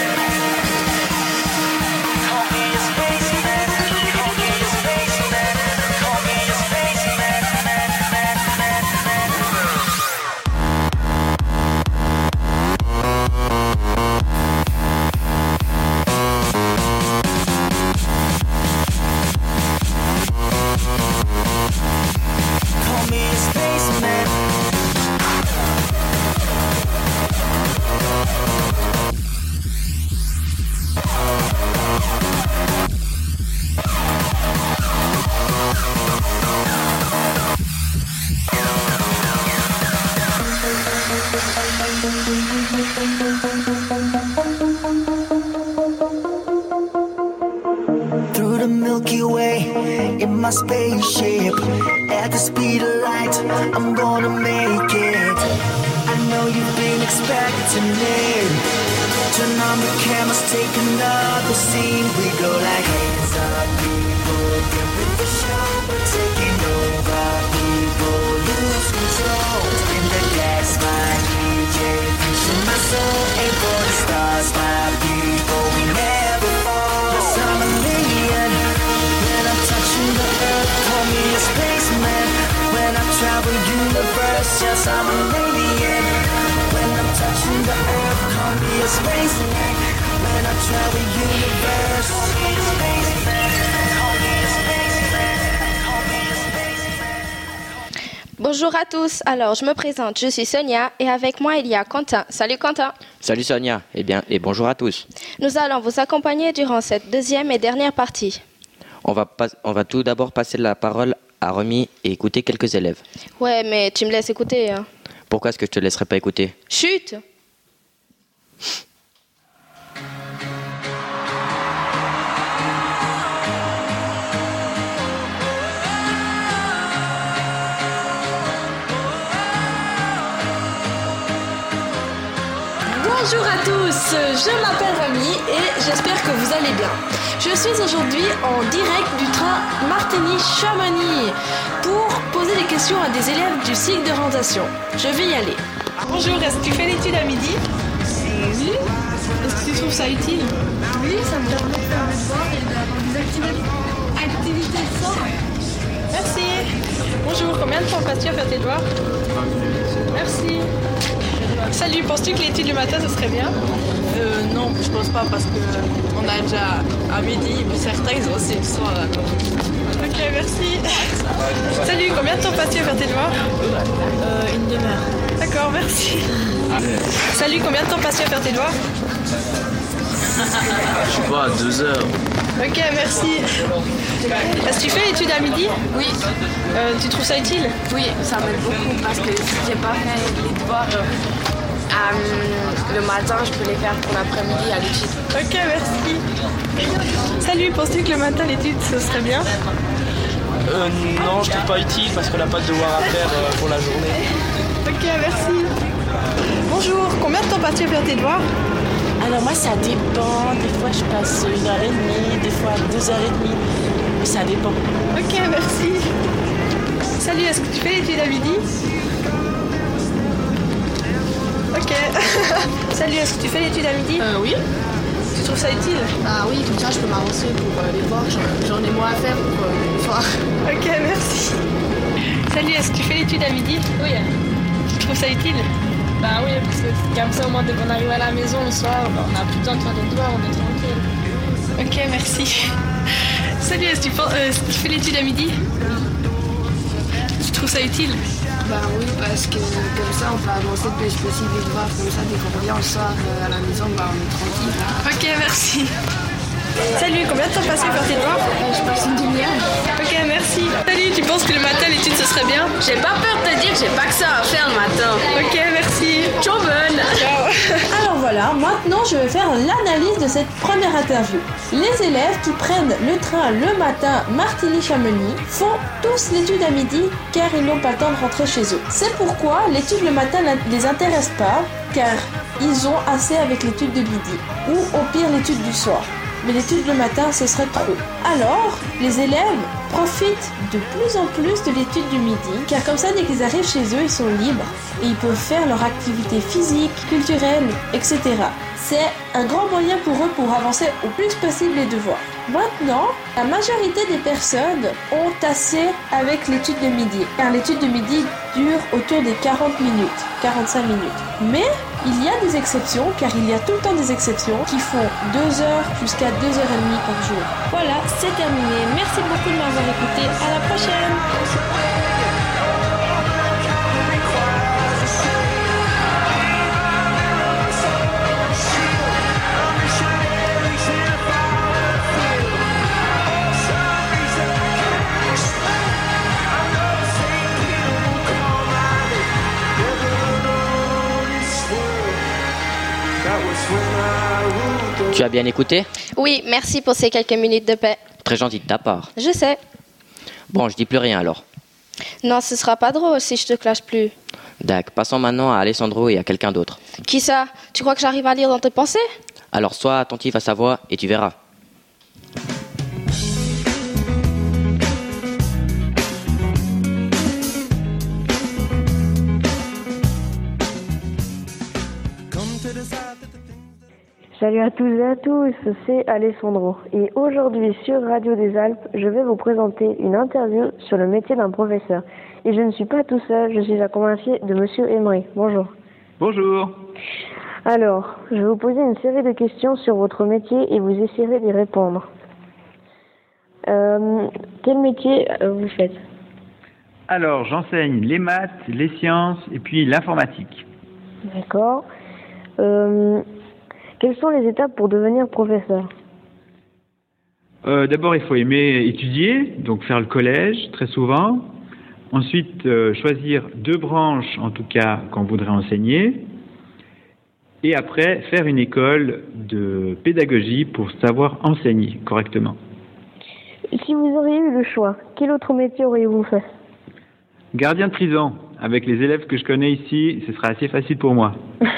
Call me a spaceman. Call me a spaceman. Call me a spaceman. Call me a spaceman. Through the Milky Way, in my spaceship, at the speed of light, I'm gonna make it. I know you've been expecting me. Turn on the cameras, take another scene. We go like hands up, people. Get with the show, we're taking over. People lose control. Spin the gas, my D J. Reaching my soul, aim for the stars, my people. We never fall. Yes, I'm an alien. When I'm touching the earth, call me a spaceman. When I travel universe, yes, I'm an alien. When I'm touching the earth, call me a spaceman. When I travel universe, call me a spaceman. Call me a spaceman. Call me a spaceman. Bonjour à tous, alors je me présente, je suis Sonia et avec moi il y a Quentin. Salut Quentin. Salut Sonia, eh bien, et bonjour à tous. Nous allons vous accompagner durant cette deuxième et dernière partie. On va, pas, on va tout d'abord passer la parole à Remy et écouter quelques élèves. Ouais, mais tu me laisses écouter. Hein. Pourquoi est-ce que je te laisserai pas écouter? Chut. Bonjour à tous, je m'appelle Remy et j'espère que vous allez bien. Je suis aujourd'hui en direct du train Martigny-Chamonix pour poser des questions à des élèves du cycle d'orientation. Je vais y aller. Bonjour, est-ce que tu fais l'étude à midi? Oui. Est-ce que tu trouves ça utile? Oui, ça me permet de faire mes devoirs et d'avoir des activités. Activités de sport. Merci. Bonjour, combien de temps passes-tu à faire tes devoirs? Merci. Salut, penses-tu que l'étude du matin, ce serait bien? Euh, non, je pense pas parce que on a déjà à midi, mais certains ils ont aussi le soir. Ok, merci. Salut, combien de temps passes-tu à faire tes devoirs? Euh, une demi-heure. D'accord, merci. Salut, combien de temps passes-tu à faire tes devoirs? Je sais pas, deux heures. Ok, merci. Est-ce que tu fais l'étude à midi? Oui. Euh, tu trouves ça utile? Oui, ça m'aide beaucoup parce que si j'ai pas fait les devoirs, Euh, le matin, je peux les faire pour l'après-midi à l'étude. Ok, merci. Salut, penses-tu que le matin l'étude ce serait bien? Euh, non, je trouve pas utile parce qu'on n'a pas de devoir à faire euh, pour la journée. Ok, merci. Bonjour, combien de temps passes-tu à faire tes devoirs? Alors moi ça dépend, des fois je passe une heure et demie, des fois deux heures et demie, mais ça dépend. Ok, merci. Salut, est-ce que tu fais l'étude à midi? Ok. Salut, est-ce que tu fais l'étude à midi? Euh, oui. Tu trouves ça utile? Ah oui, comme ça je peux m'avancer pour euh, les voir, j'en, j'en ai moins à faire pour euh, les voir. Ok, merci. Salut, est-ce que tu fais l'étude à midi? Oui. Tu trouves ça utile? Bah oui, parce que comme ça au moins dès qu'on arrive à la maison le soir, bah, on n'a plus le temps de faire des devoirs, on est tranquille. Ok, merci. Salut, est-ce que tu, penses- euh, est-ce que tu fais l'étude à midi? Tu trouves ça utile? Bah oui, parce que comme ça on peut avancer le plus possible les devoirs, comme ça dès qu'on revient le soir euh, à la maison, bah on est tranquille. Ok, merci. Salut, combien de temps passé à faire tes devoirs? euh, Je passe une demi-heure. Ok, merci. Salut, tu penses que le matin l'étude ce serait bien? J'ai pas peur de te dire que j'ai pas que ça à faire le matin. Ok, merci. Ciao bonne. Ciao. Alors voilà, maintenant je vais faire l'analyse de cette première interview. Les élèves qui prennent le train le matin Martigny-Chamonix font tous l'étude à midi car ils n'ont pas le temps de rentrer chez eux. C'est pourquoi l'étude le matin ne les intéresse pas car ils ont assez avec l'étude de midi ou au pire l'étude du soir. Mais l'étude le matin, ce serait trop. Alors, les élèves profitent de plus en plus de l'étude du midi, car comme ça, dès qu'ils arrivent chez eux, ils sont libres et ils peuvent faire leur activité physique, culturelle, et cetera. C'est un grand moyen pour eux pour avancer au plus possible les devoirs. Maintenant, la majorité des personnes ont assez avec l'étude de midi, car l'étude de midi dure autour des quarante minutes, quarante-cinq minutes. Mais il y a des exceptions, car il y a tout le temps des exceptions qui font deux heures jusqu'à deux heures trente par jour. Voilà, c'est terminé. Merci beaucoup de m'avoir écouté. À la prochaine. Tu as bien écouté? Oui, merci pour ces quelques minutes de paix. Très gentil de ta part. Je sais. Bon, je dis plus rien alors. Non, ce sera pas drôle si je te clash plus. Dac, passons maintenant à Alessandro et à quelqu'un d'autre. Qui ça? Tu crois que j'arrive à lire dans tes pensées? Alors sois attentif à sa voix et tu verras. Salut à tous et à tous, c'est Alessandro. Et aujourd'hui sur Radio des Alpes, je vais vous présenter une interview sur le métier d'un professeur. Et je ne suis pas tout seul, je suis accompagné de Monsieur Emery. Bonjour. Bonjour. Alors, je vais vous poser une série de questions sur votre métier et vous essayerez d'y répondre. Euh, quel métier euh, vous faites? Alors, j'enseigne les maths, les sciences et puis l'informatique. D'accord. Euh, quelles sont les étapes pour devenir professeur? Euh, D'abord, il faut aimer étudier, donc faire le collège très souvent. Ensuite, euh, choisir deux branches, en tout cas, qu'on voudrait enseigner. Et après, faire une école de pédagogie pour savoir enseigner correctement. Si vous auriez eu le choix, quel autre métier auriez-vous fait? Gardien de prison. Avec les élèves que je connais ici, ce sera assez facile pour moi.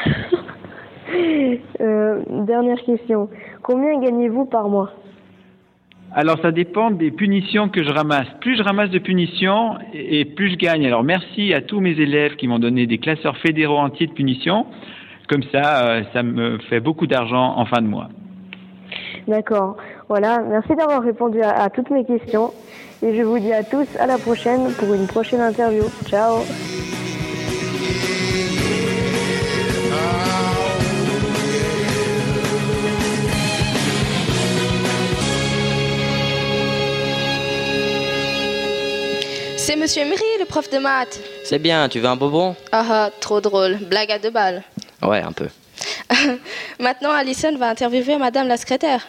euh, dernière question. Combien gagnez-vous par mois? Alors, ça dépend des punitions que je ramasse. Plus je ramasse de punitions, et plus je gagne. Alors, merci à tous mes élèves qui m'ont donné des classeurs fédéraux entiers de punitions. Comme ça, euh, ça me fait beaucoup d'argent en fin de mois. D'accord. Voilà. Merci d'avoir répondu à, à toutes mes questions. Et je vous dis à tous à la prochaine pour une prochaine interview. Ciao. C'est Monsieur Emery, le prof de maths. C'est bien, tu veux un bonbon? Ah ah, trop drôle. Blague à deux balles. Ouais, un peu. Maintenant, Alison va interviewer Madame la secrétaire.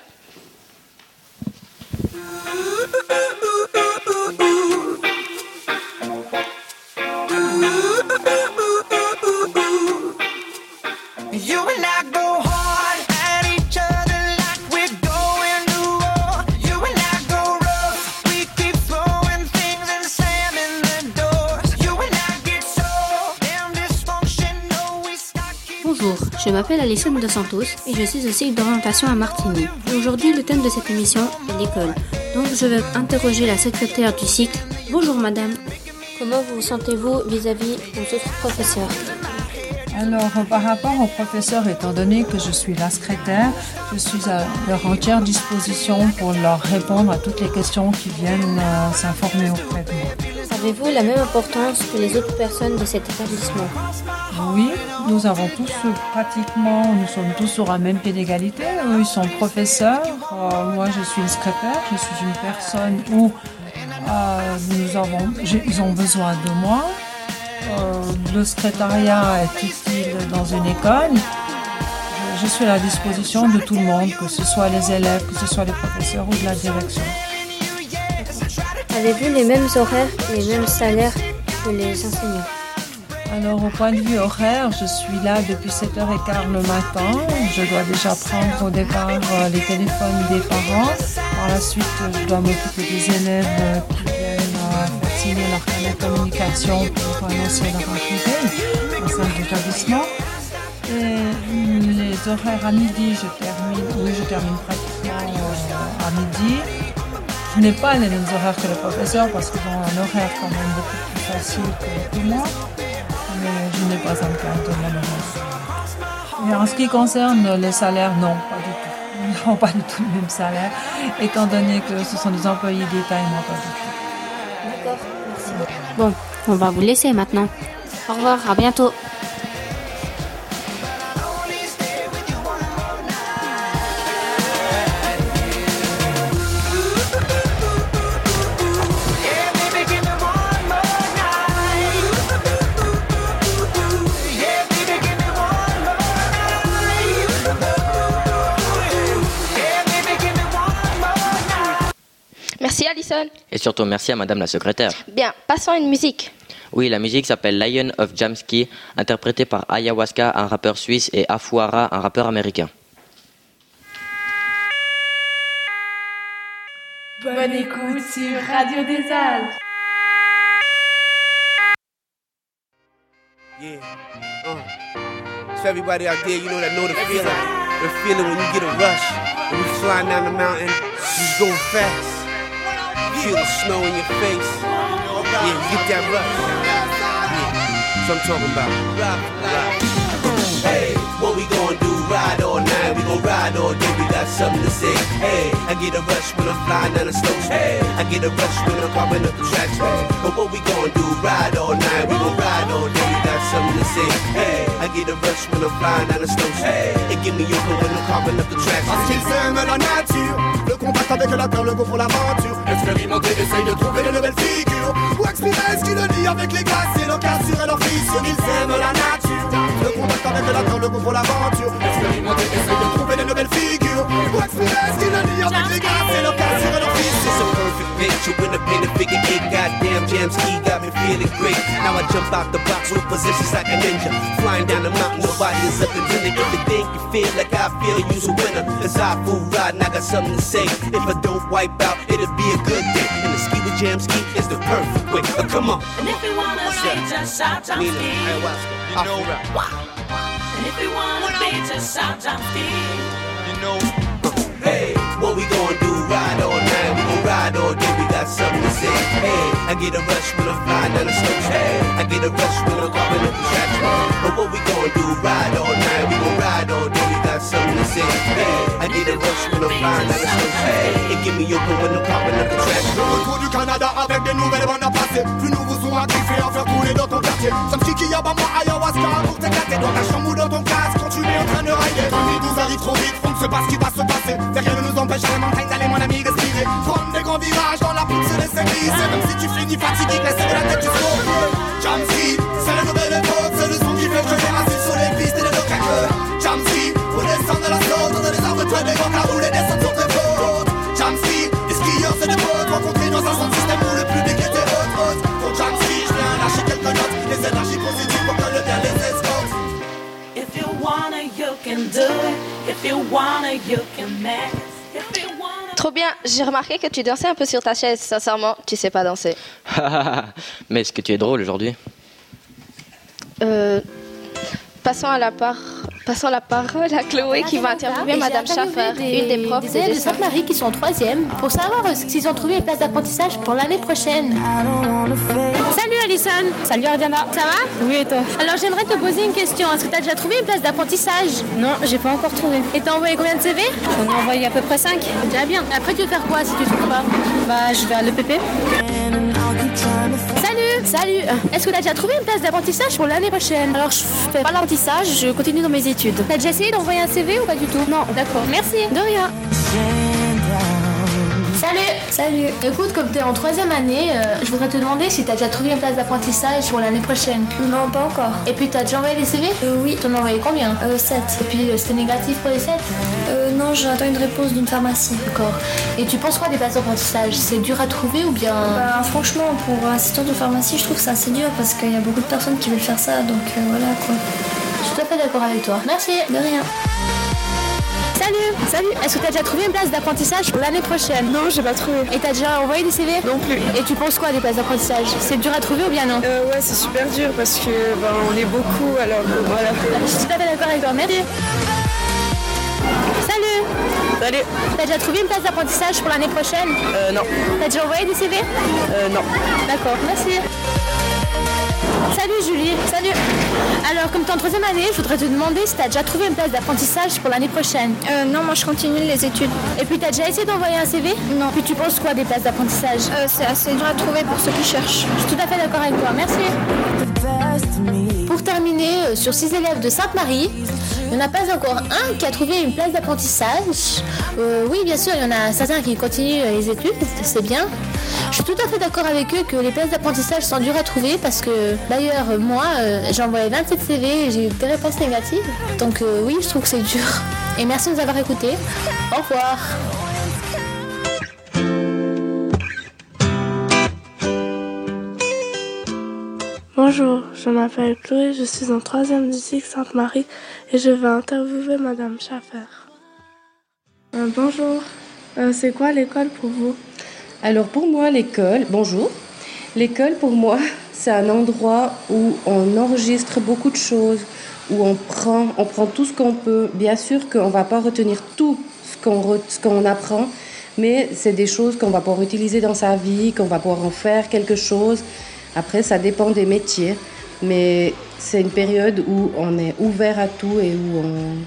je m'appelle Alessandre Dos Santos et je suis au cycle d'orientation à Martigny. Aujourd'hui, le thème de cette émission est l'école. Donc, je vais interroger la secrétaire du cycle. Bonjour madame, comment vous sentez-vous vis-à-vis de votre professeur? Alors, par rapport aux professeurs, étant donné que je suis la secrétaire, je suis à leur entière disposition pour leur répondre à toutes les questions qui viennent euh, s'informer auprès de moi. Avez-vous la même importance que les autres personnes de cet établissement? Oui, nous avons tous euh, pratiquement, nous sommes tous sur un même pied d'égalité. Eux, ils sont professeurs, euh, moi je suis une secrétaire, je suis une personne où euh, nous avons, ils ont besoin de moi. Euh, le secrétariat est utile dans une école. Je, je suis à la disposition de tout le monde, que ce soit les élèves, que ce soit les professeurs ou de la direction. Avez-vous les mêmes horaires et les mêmes salaires que les enseignants? Alors, au point de vue horaire, je suis là depuis sept heures quinze le matin. Je dois déjà prendre au départ euh, les téléphones des parents. Par la suite, je dois m'occuper des élèves euh, qui viennent euh, faire signer leur carnet de communication pour annoncer leur arrivée au sein de l'établissement. Et les horaires à midi, je termine, oui, je termine pratiquement euh, à midi. Je n'ai pas les mêmes horaires que les professeurs parce qu'ils ont un horaire quand même beaucoup plus facile que, que moi. Mais je n'ai pas à me plaindre de mon horaire. Et en ce qui concerne les salaires, non, pas du tout. Nous n'avons pas du tout le même salaire, étant donné que ce sont des employés d'État et moi pas du tout. D'accord, merci. Bon, on va vous laisser maintenant. Au revoir, à bientôt. Merci Alison. Et surtout, merci à madame la secrétaire. Bien, passons à une musique. Oui, la musique s'appelle Lion of Jamski, interprétée par Ayahuasca, un rappeur suisse, et Afuara, un rappeur américain. Bonne écoute sur Radio des Alpes. Yeah. Uh. So everybody out there, you know that know the feeling. The feeling when you get a rush, when you flying down the mountain, you going fast. Feel the snow in your face. Yeah, you get that rush. Yeah, that's what I'm talking about. Hey, what we gonna do? Ride all night, we gon' ride all day. We got something to say. Hey, I get a rush when I'm flying down the slow speed. I get a rush when I'm climbing up the tracks. But what we gonna do? Ride all night, we gon' ride all day. We got something to say. Hey, I get a rush when I'm flying down the slow speed. Et give me open when I'm climbing up the tracks. Parce qu'ils aiment la nature, le contact avec la terre, le goût pour l'aventure. Expérimenter, essaye de trouver de nouvelles figures. Ou exprimer ce qui le lie avec les glaciers, leur cassure et leur fissure. Ils aiment la nature, le contact avec la terre, le goût pour l'aventure. Expérimenter, essaye de trouver de nouvelles figures. Ou exprimer ce qui le lie avec les glaciers, leur cassure et leur fissure. It's a perfect picture when I paint a figure eight. Goddamn jam ski got me feeling great. Now I jump out the box with positions like a ninja. Flying down the mountain, nobody is up and dinner. If you think you feel like I feel, you's a winner. Cause I fool riding, I got something to say. If I don't wipe out, it'll be a good day. And the ski with jam ski is the perfect way. Uh, come on. And if you wanna be just shout, jump, ski. You know, and if you wanna be just shout, jump, ski. You know. Hey, what we gonna do? Ride all night, we gon' ride all day. We got something to say. Hey, I get a rush when I'm flying down the slopes. Hey, I get a rush when I'm climbing up the tracks. But what we gonna do? Ride all night, we gon' ride all day. We got something to say. Hey, I get a rush when I'm flying down the slopes. Hey, et give me open when I'm climbing up the tracks. Le retour du Canada avec des nouvelles bonnes à passer. Plus nouveaux sont à kiffer, à faire couler dans ton quartier. Some kiki y'a moi ayahuasca pour t'éclater. Dans ta chambre ou dans ton casque, quand tu es en train de rider. deux mille douze arrive trop vite, on ne sait pas ce qui va se passer. Rien ne nous empêche à la montagne d'aller, mon ami, respirer. Prendre des grands virages dans la poutre, se laisser glisser. Même si tu finis fatigué, laisser de la tête jusqu'au pied. Jamski, c'est la nouvelle époque, c'est le son qui fait que je viens assis sur les pistes et les locaux. Jamski, pour descendre de la saute, dans les arbres, toi, des grands carreaux, les descentes sont très hautes. Jamski, les skieurs, c'est des potes, rencontrés dans un centre système où le public était haute. Pour Jamski, je viens lâcher quelques notes, les énergies positives pour que le bien les escorte. If you wanna, you can do it. If you wanna, you can make it. If you wanna... Trop bien, j'ai remarqué que tu dansais un peu sur ta chaise. Sincèrement, tu sais pas danser. Mais est-ce que tu es drôle aujourd'hui? Euh, passons à la part Passons la parole à Chloé qui va interviewer Madame Schaffer, une des profs des élèves de Sainte-Marie qui sont en troisième pour savoir euh, s'ils ont trouvé une place d'apprentissage pour l'année prochaine. Salut Alison. Salut Ardiana. Ça va? Oui et toi? Alors j'aimerais te poser une question. Est-ce que tu as déjà trouvé une place d'apprentissage? Non, j'ai pas encore trouvé. Et t'as envoyé combien de C V? J'en ai envoyé à peu près cinq. Déjà bien. Après tu veux faire quoi si tu trouves pas? Bah je vais à l'E P P. Salut. Salut. Est-ce que tu as déjà trouvé une place d'apprentissage pour l'année prochaine? Alors je fais pas l'apprentissage, je continue dans mes études. T'as déjà essayé d'envoyer un C V ou pas du tout? Non. D'accord. Merci. De rien. Salut. Salut. Écoute, comme t'es en troisième année, euh, je voudrais te demander si t'as déjà trouvé une place d'apprentissage pour l'année prochaine. Non, pas encore. Et puis t'as déjà envoyé des C V? Euh, oui. T'en as envoyé combien? Euh, sept. Et puis euh, c'était négatif pour les sept? Euh, non, j'attends une réponse d'une pharmacie. D'accord. Et tu penses quoi des places d'apprentissage? C'est dur à trouver ou bien? Bah franchement, pour assistant de pharmacie, je trouve ça assez dur parce qu'il y a beaucoup de personnes qui veulent faire ça, donc euh, voilà quoi. Je suis tout à fait d'accord avec toi. Merci. De rien. Salut. Salut. Est-ce que tu as déjà trouvé une place d'apprentissage pour l'année prochaine? Non, j'ai pas trouvé. Et t'as déjà envoyé des C V? Non plus. Et tu penses quoi des places d'apprentissage? C'est dur à trouver ou bien non? Euh, ouais, c'est super dur parce que ben, on est beaucoup, alors euh, voilà. Je suis tout à fait d'accord avec toi. Merci. Salut. Salut. T'as déjà trouvé une place d'apprentissage pour l'année prochaine? Euh, non. T'as déjà envoyé des C V? Euh, non. D'accord, merci. Salut Julie. Salut. Alors, comme tu es en troisième année, je voudrais te demander si tu as déjà trouvé une place d'apprentissage pour l'année prochaine. Euh, non, moi je continue les études. Et puis, tu as déjà essayé d'envoyer un C V? Non. Puis, tu penses quoi des places d'apprentissage? euh, C'est assez dur à trouver pour ceux qui cherchent. Je suis tout à fait d'accord avec toi. Merci. Pour terminer, euh, sur six élèves de Sainte-Marie, il n'y en a pas encore un qui a trouvé une place d'apprentissage. Euh, oui, bien sûr, il y en a certains qui continuent les études, c'est bien. Je suis tout à fait d'accord avec eux que les places d'apprentissage sont dures à trouver parce que d'ailleurs moi euh, j'ai envoyé vingt-sept C V et j'ai eu des réponses négatives. Donc euh, oui, je trouve que c'est dur. Et merci de nous avoir écoutés. Au revoir. Bonjour, je m'appelle Chloé, je suis en troisième du cycle Sainte-Marie et je vais interviewer Madame Schaffer. Euh, bonjour, euh, c'est quoi l'école pour vous? Alors pour moi, l'école, bonjour, l'école pour moi, c'est un endroit où on enregistre beaucoup de choses, où on prend, on prend tout ce qu'on peut. Bien sûr qu'on ne va pas retenir tout ce qu'on, re, ce qu'on apprend, mais c'est des choses qu'on va pouvoir utiliser dans sa vie, qu'on va pouvoir en faire quelque chose. Après, ça dépend des métiers, mais c'est une période où on est ouvert à tout et où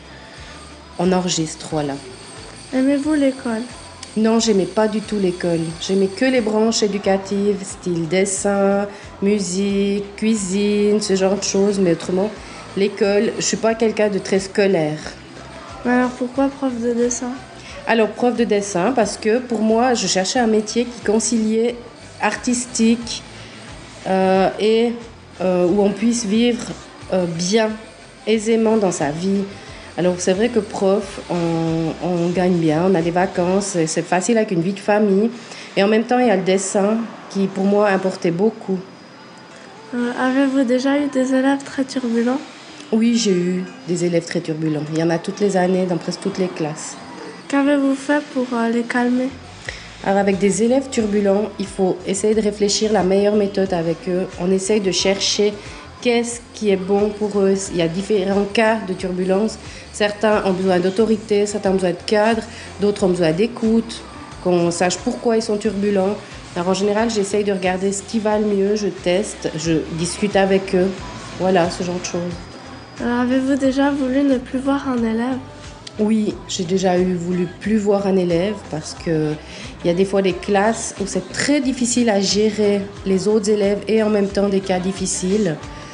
on, on enregistre, voilà. Aimez-vous l'école? Non, j'aimais pas du tout l'école. J'aimais que les branches éducatives, style dessin, musique, cuisine, ce genre de choses. Mais autrement, l'école, je suis pas quelqu'un de très scolaire. Mais alors pourquoi prof de dessin? Alors prof de dessin parce que pour moi, je cherchais un métier qui conciliait artistique euh, et euh, où on puisse vivre euh, bien, aisément dans sa vie. Alors c'est vrai que prof, on, on gagne bien, on a des vacances, c'est facile avec une vie de famille. Et en même temps, il y a le dessin qui, pour moi, importait beaucoup. Euh, avez-vous déjà eu des élèves très turbulents? Oui, j'ai eu des élèves très turbulents. Il y en a toutes les années, dans presque toutes les classes. Qu'avez-vous fait pour euh, les calmer? Alors avec des élèves turbulents, il faut essayer de réfléchir la meilleure méthode avec eux. On essaye de chercher qu'est-ce qui est bon pour eux. Il y a différents cas de turbulence. Certains ont besoin d'autorité, certains ont besoin de cadre, d'autres ont besoin d'écoute, qu'on sache pourquoi ils sont turbulents. Alors en général, j'essaye de regarder ce qui va le mieux, je teste, je discute avec eux. Voilà, ce genre de choses. Alors avez-vous déjà voulu ne plus voir un élève? Oui, j'ai déjà eu voulu plus voir un élève parce que il y a des fois des classes où c'est très difficile à gérer les autres élèves et en même temps des cas difficiles.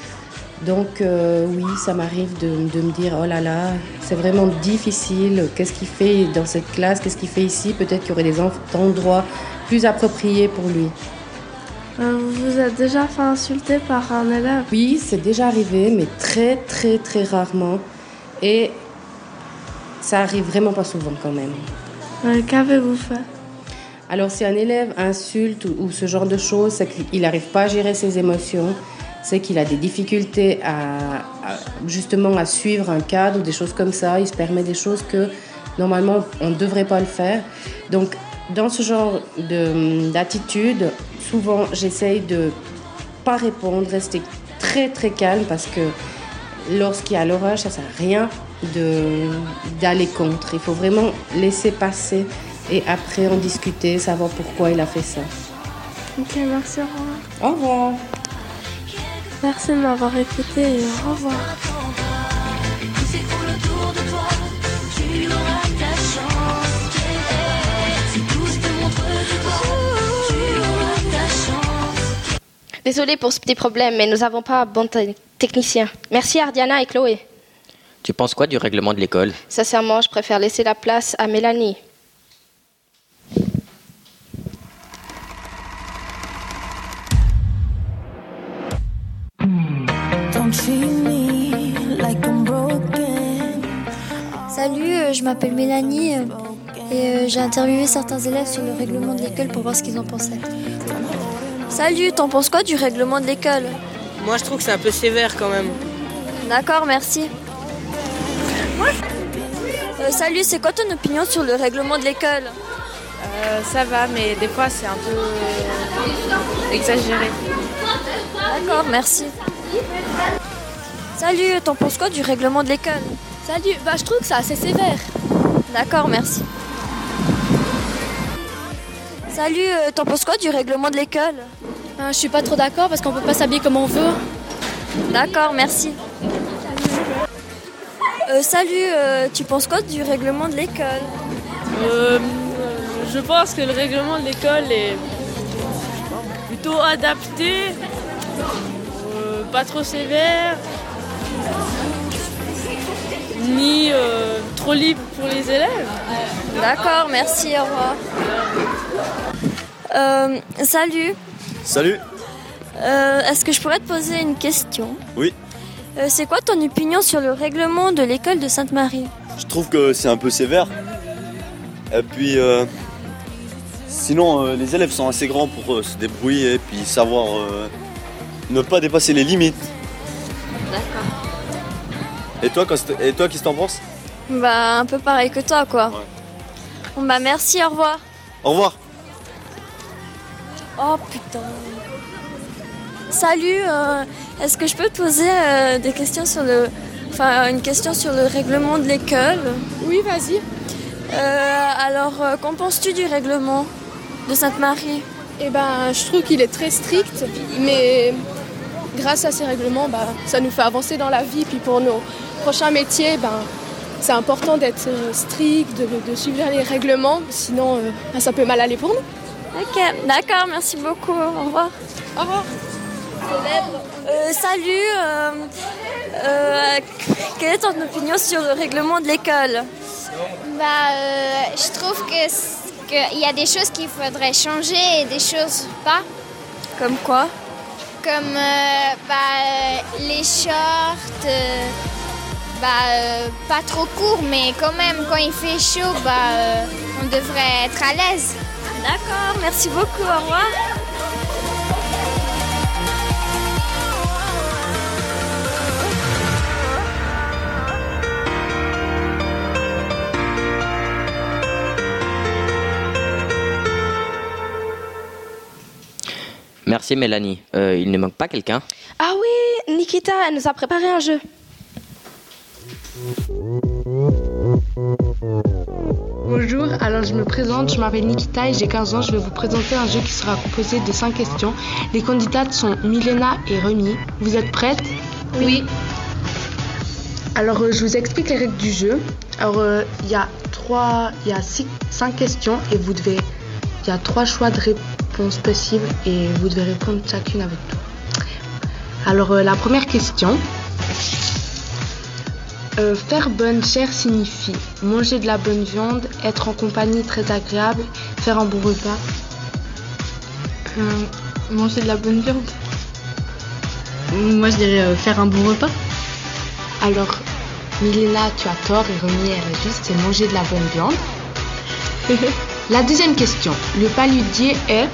Donc euh, oui, ça m'arrive de, de me dire, oh là là, c'est vraiment difficile, qu'est-ce qu'il fait dans cette classe, qu'est-ce qu'il fait ici, peut-être qu'il y aurait des endroits plus appropriés pour lui. Euh, vous vous êtes déjà fait insulter par un élève? Oui, c'est déjà arrivé, mais très très très rarement. Et ça arrive vraiment pas souvent quand même. Euh, qu'avez-vous fait? Alors si un élève insulte ou, ou ce genre de choses, c'est qu'il n'arrive pas à gérer ses émotions. C'est qu'il a des difficultés à, à justement à suivre un cadre ou des choses comme ça. Il se permet des choses que normalement on ne devrait pas le faire. Donc dans ce genre de, d'attitude, souvent j'essaye de pas répondre, rester très très calme parce que lorsqu'il y a l'orage, ça ne sert à rien de, d'aller contre. Il faut vraiment laisser passer et après en discuter, savoir pourquoi il a fait ça. Ok, merci, au revoir. Au revoir. Merci de m'avoir écouté et au revoir. Désolée pour ce petit problème, mais nous n'avons pas un bon te- technicien. Merci Ardiana et Chloé. Tu penses quoi du règlement de l'école? Sincèrement, je préfère laisser la place à Mélanie. Salut, euh, je m'appelle Mélanie euh, et euh, j'ai interviewé certains élèves sur le règlement de l'école pour voir ce qu'ils en pensaient. Salut, t'en penses quoi du règlement de l'école? Moi, je trouve que c'est un peu sévère quand même. D'accord, merci. Euh, salut, c'est quoi ton opinion sur le règlement de l'école? Euh, ça va, mais des fois c'est un peu euh, exagéré. D'accord, merci. Salut, t'en penses quoi du règlement de l'école? Salut, bah je trouve que c'est assez sévère. D'accord, merci. Salut, euh, t'en penses quoi du règlement de l'école? Euh, je suis pas trop d'accord parce qu'on peut pas s'habiller comme on veut. D'accord, merci. Euh, salut, euh, tu penses quoi du règlement de l'école? Euh, je pense que le règlement de l'école est plutôt adapté, euh, pas trop sévère, ni euh, trop libre pour les élèves. D'accord, merci, au revoir. Euh, salut. Salut. Euh, est-ce que je pourrais te poser une question? Oui. Euh, c'est quoi ton opinion sur le règlement de l'école de Sainte-Marie? Je trouve que c'est un peu sévère. Et puis, euh, sinon, euh, les élèves sont assez grands pour euh, se débrouiller et puis savoir euh, ne pas dépasser les limites. D'accord. Et toi, quand c'est- et toi, qu'est-ce que t'en penses? Bah, un peu pareil que toi, quoi. Ouais. Bon, bah, merci, au revoir. Au revoir. Oh, putain. Salut, euh, est-ce que je peux te poser euh, des questions sur le... Enfin, une question sur le règlement de l'école? Oui, vas-y. Euh, alors, euh, qu'en penses-tu du règlement de Sainte-Marie? Eh ben, je trouve qu'il est très strict, mais grâce à ces règlements, bah, ça nous fait avancer dans la vie. Puis pour nos prochains métiers, ben, c'est important d'être euh, strict, de, de suivre les règlements, sinon euh, ben, ça peut mal aller pour nous. Ok, d'accord, merci beaucoup, au revoir. Au revoir. Euh, salut, euh, euh, quelle est ton opinion sur le règlement de l'école? Bah, euh, je trouve que qu'il y a des choses qu'il faudrait changer et des choses pas. Comme quoi? Comme euh, bah, euh, les shorts, euh, bah, euh, pas trop courts, mais quand même, quand il fait chaud, bah, euh, on devrait être à l'aise. D'accord, merci beaucoup, au revoir. Merci Mélanie. Euh, il ne manque pas quelqu'un? Ah oui, Nikita, elle nous a préparé un jeu. Bonjour, alors je me présente, je m'appelle Nikita et j'ai quinze ans. Je vais vous présenter un jeu qui sera composé de cinq questions. Les candidates sont Milena et Remy. Vous êtes prêtes? Oui. Alors euh, je vous explique les règles du jeu. Alors euh, il y a trois, il y a six, cinq questions et vous devez, il y a trois choix de réponses possibles et vous devez répondre chacune à votre tour. Alors euh, la première question. Euh, faire bonne chère signifie manger de la bonne viande, être en compagnie très agréable, faire un bon repas. Euh, manger de la bonne viande. Moi, je dirais euh, faire un bon repas. Alors, Milena, tu as tort et Remy, elle a juste, c'est manger de la bonne viande. La deuxième question. Le paludier est...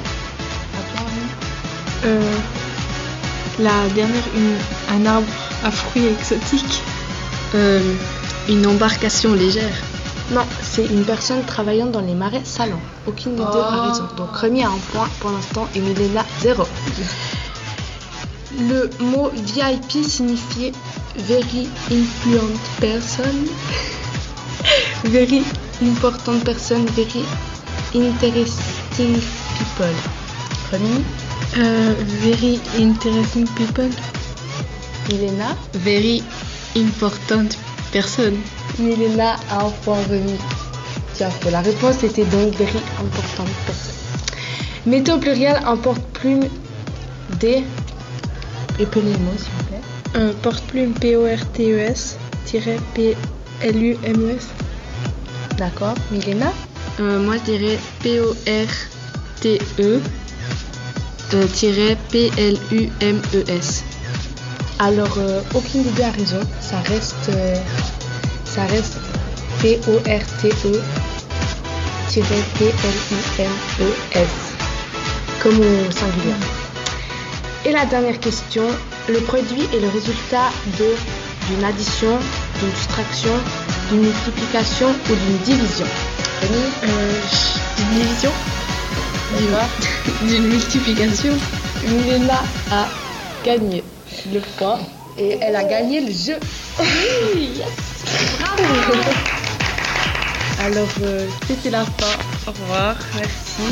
Euh, la dernière, une, un arbre à fruits exotiques. Euh, une embarcation légère. Non, c'est une personne travaillant dans les marais salants. Aucune des deux a raison. Donc Remy a un point pour l'instant et Milena zéro. Le mot V I P signifie very influent person, very important person, very interesting people. Remy? Uh, very interesting people. Milena? Very important person. Milena a un point Remy. Tiens, la réponse était donc very important person. Mettez au pluriel un porte-plume des... Épelez les mots, s'il vous plaît. Un porte-plume P O R T E S P L U M E S. D'accord. Milena? euh, Moi, je dirais P O R T E euh, P L U M E S. Alors, euh, aucune des deux a raison. Ça reste, euh, ça reste P O R T E P L U M E S. Comme au singulier. Et la dernière question, le produit est le résultat de, d'une addition, d'une soustraction, d'une multiplication ou d'une division. Rémi? euh, D'une division. D'une, d'une multiplication. Milena a gagné le point et elle a gagné le jeu. Yes. Bravo. Alors, euh, c'était la fin. Au revoir, merci.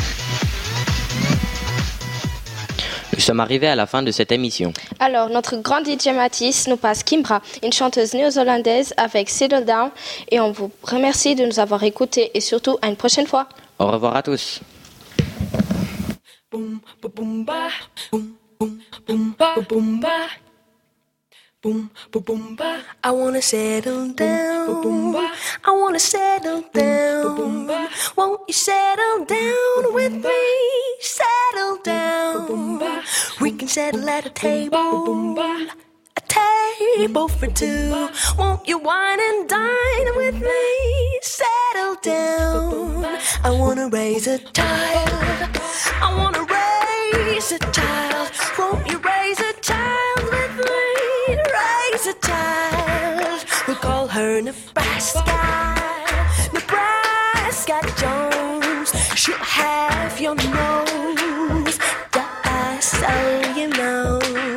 Nous sommes arrivés à la fin de cette émission. Alors, notre grand D J Mathis nous passe Kimbra, une chanteuse néo-zélandaise avec Settle Down, et on vous remercie de nous avoir écoutés et surtout à une prochaine fois. Au revoir à tous. Boom, boom, ba, boom, boom, boom, ba, boom, ba. Boom, boom, boom, ba. I wanna settle down. Boom, boom, ba. I wanna settle down. Boom, boom, ba. Won't you settle down with me? Settle down. Boom, boom, ba. We can settle at a table. Boom, ba. A table for two. Won't you wine and dine with me? Settle down. I wanna raise a child. I wanna raise a child. Won't you raise a child with me? Raise a child. We'll call her Nebraska. Nebraska Jones. She'll have your nose. Just so you know.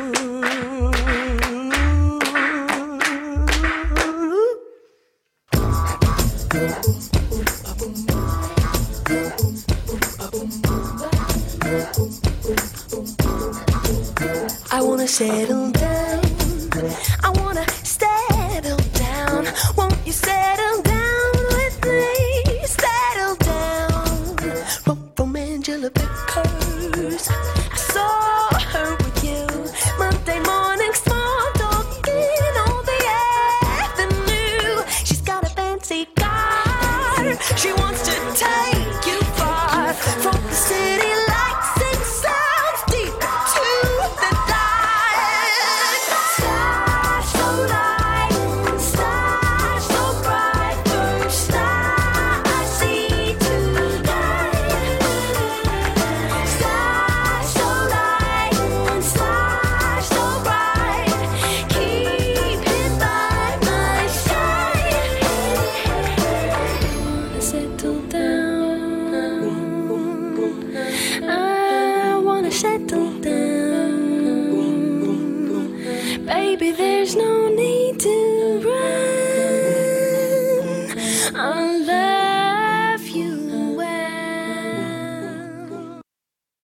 I wanna settle down. I wanna settle down. Won't you settle down with me? Settle down. From, from Angela Vickers. I saw her with you Monday morning, small talking on the avenue. She's got a fancy car. She wants to take you far from the city lights and sounds deep to the dark. Stars so light, stars so bright, first star I see tonight. Stars so light, stars so bright, keep it by my side. Settle down. I wanna settle down. Baby, there's no need to run.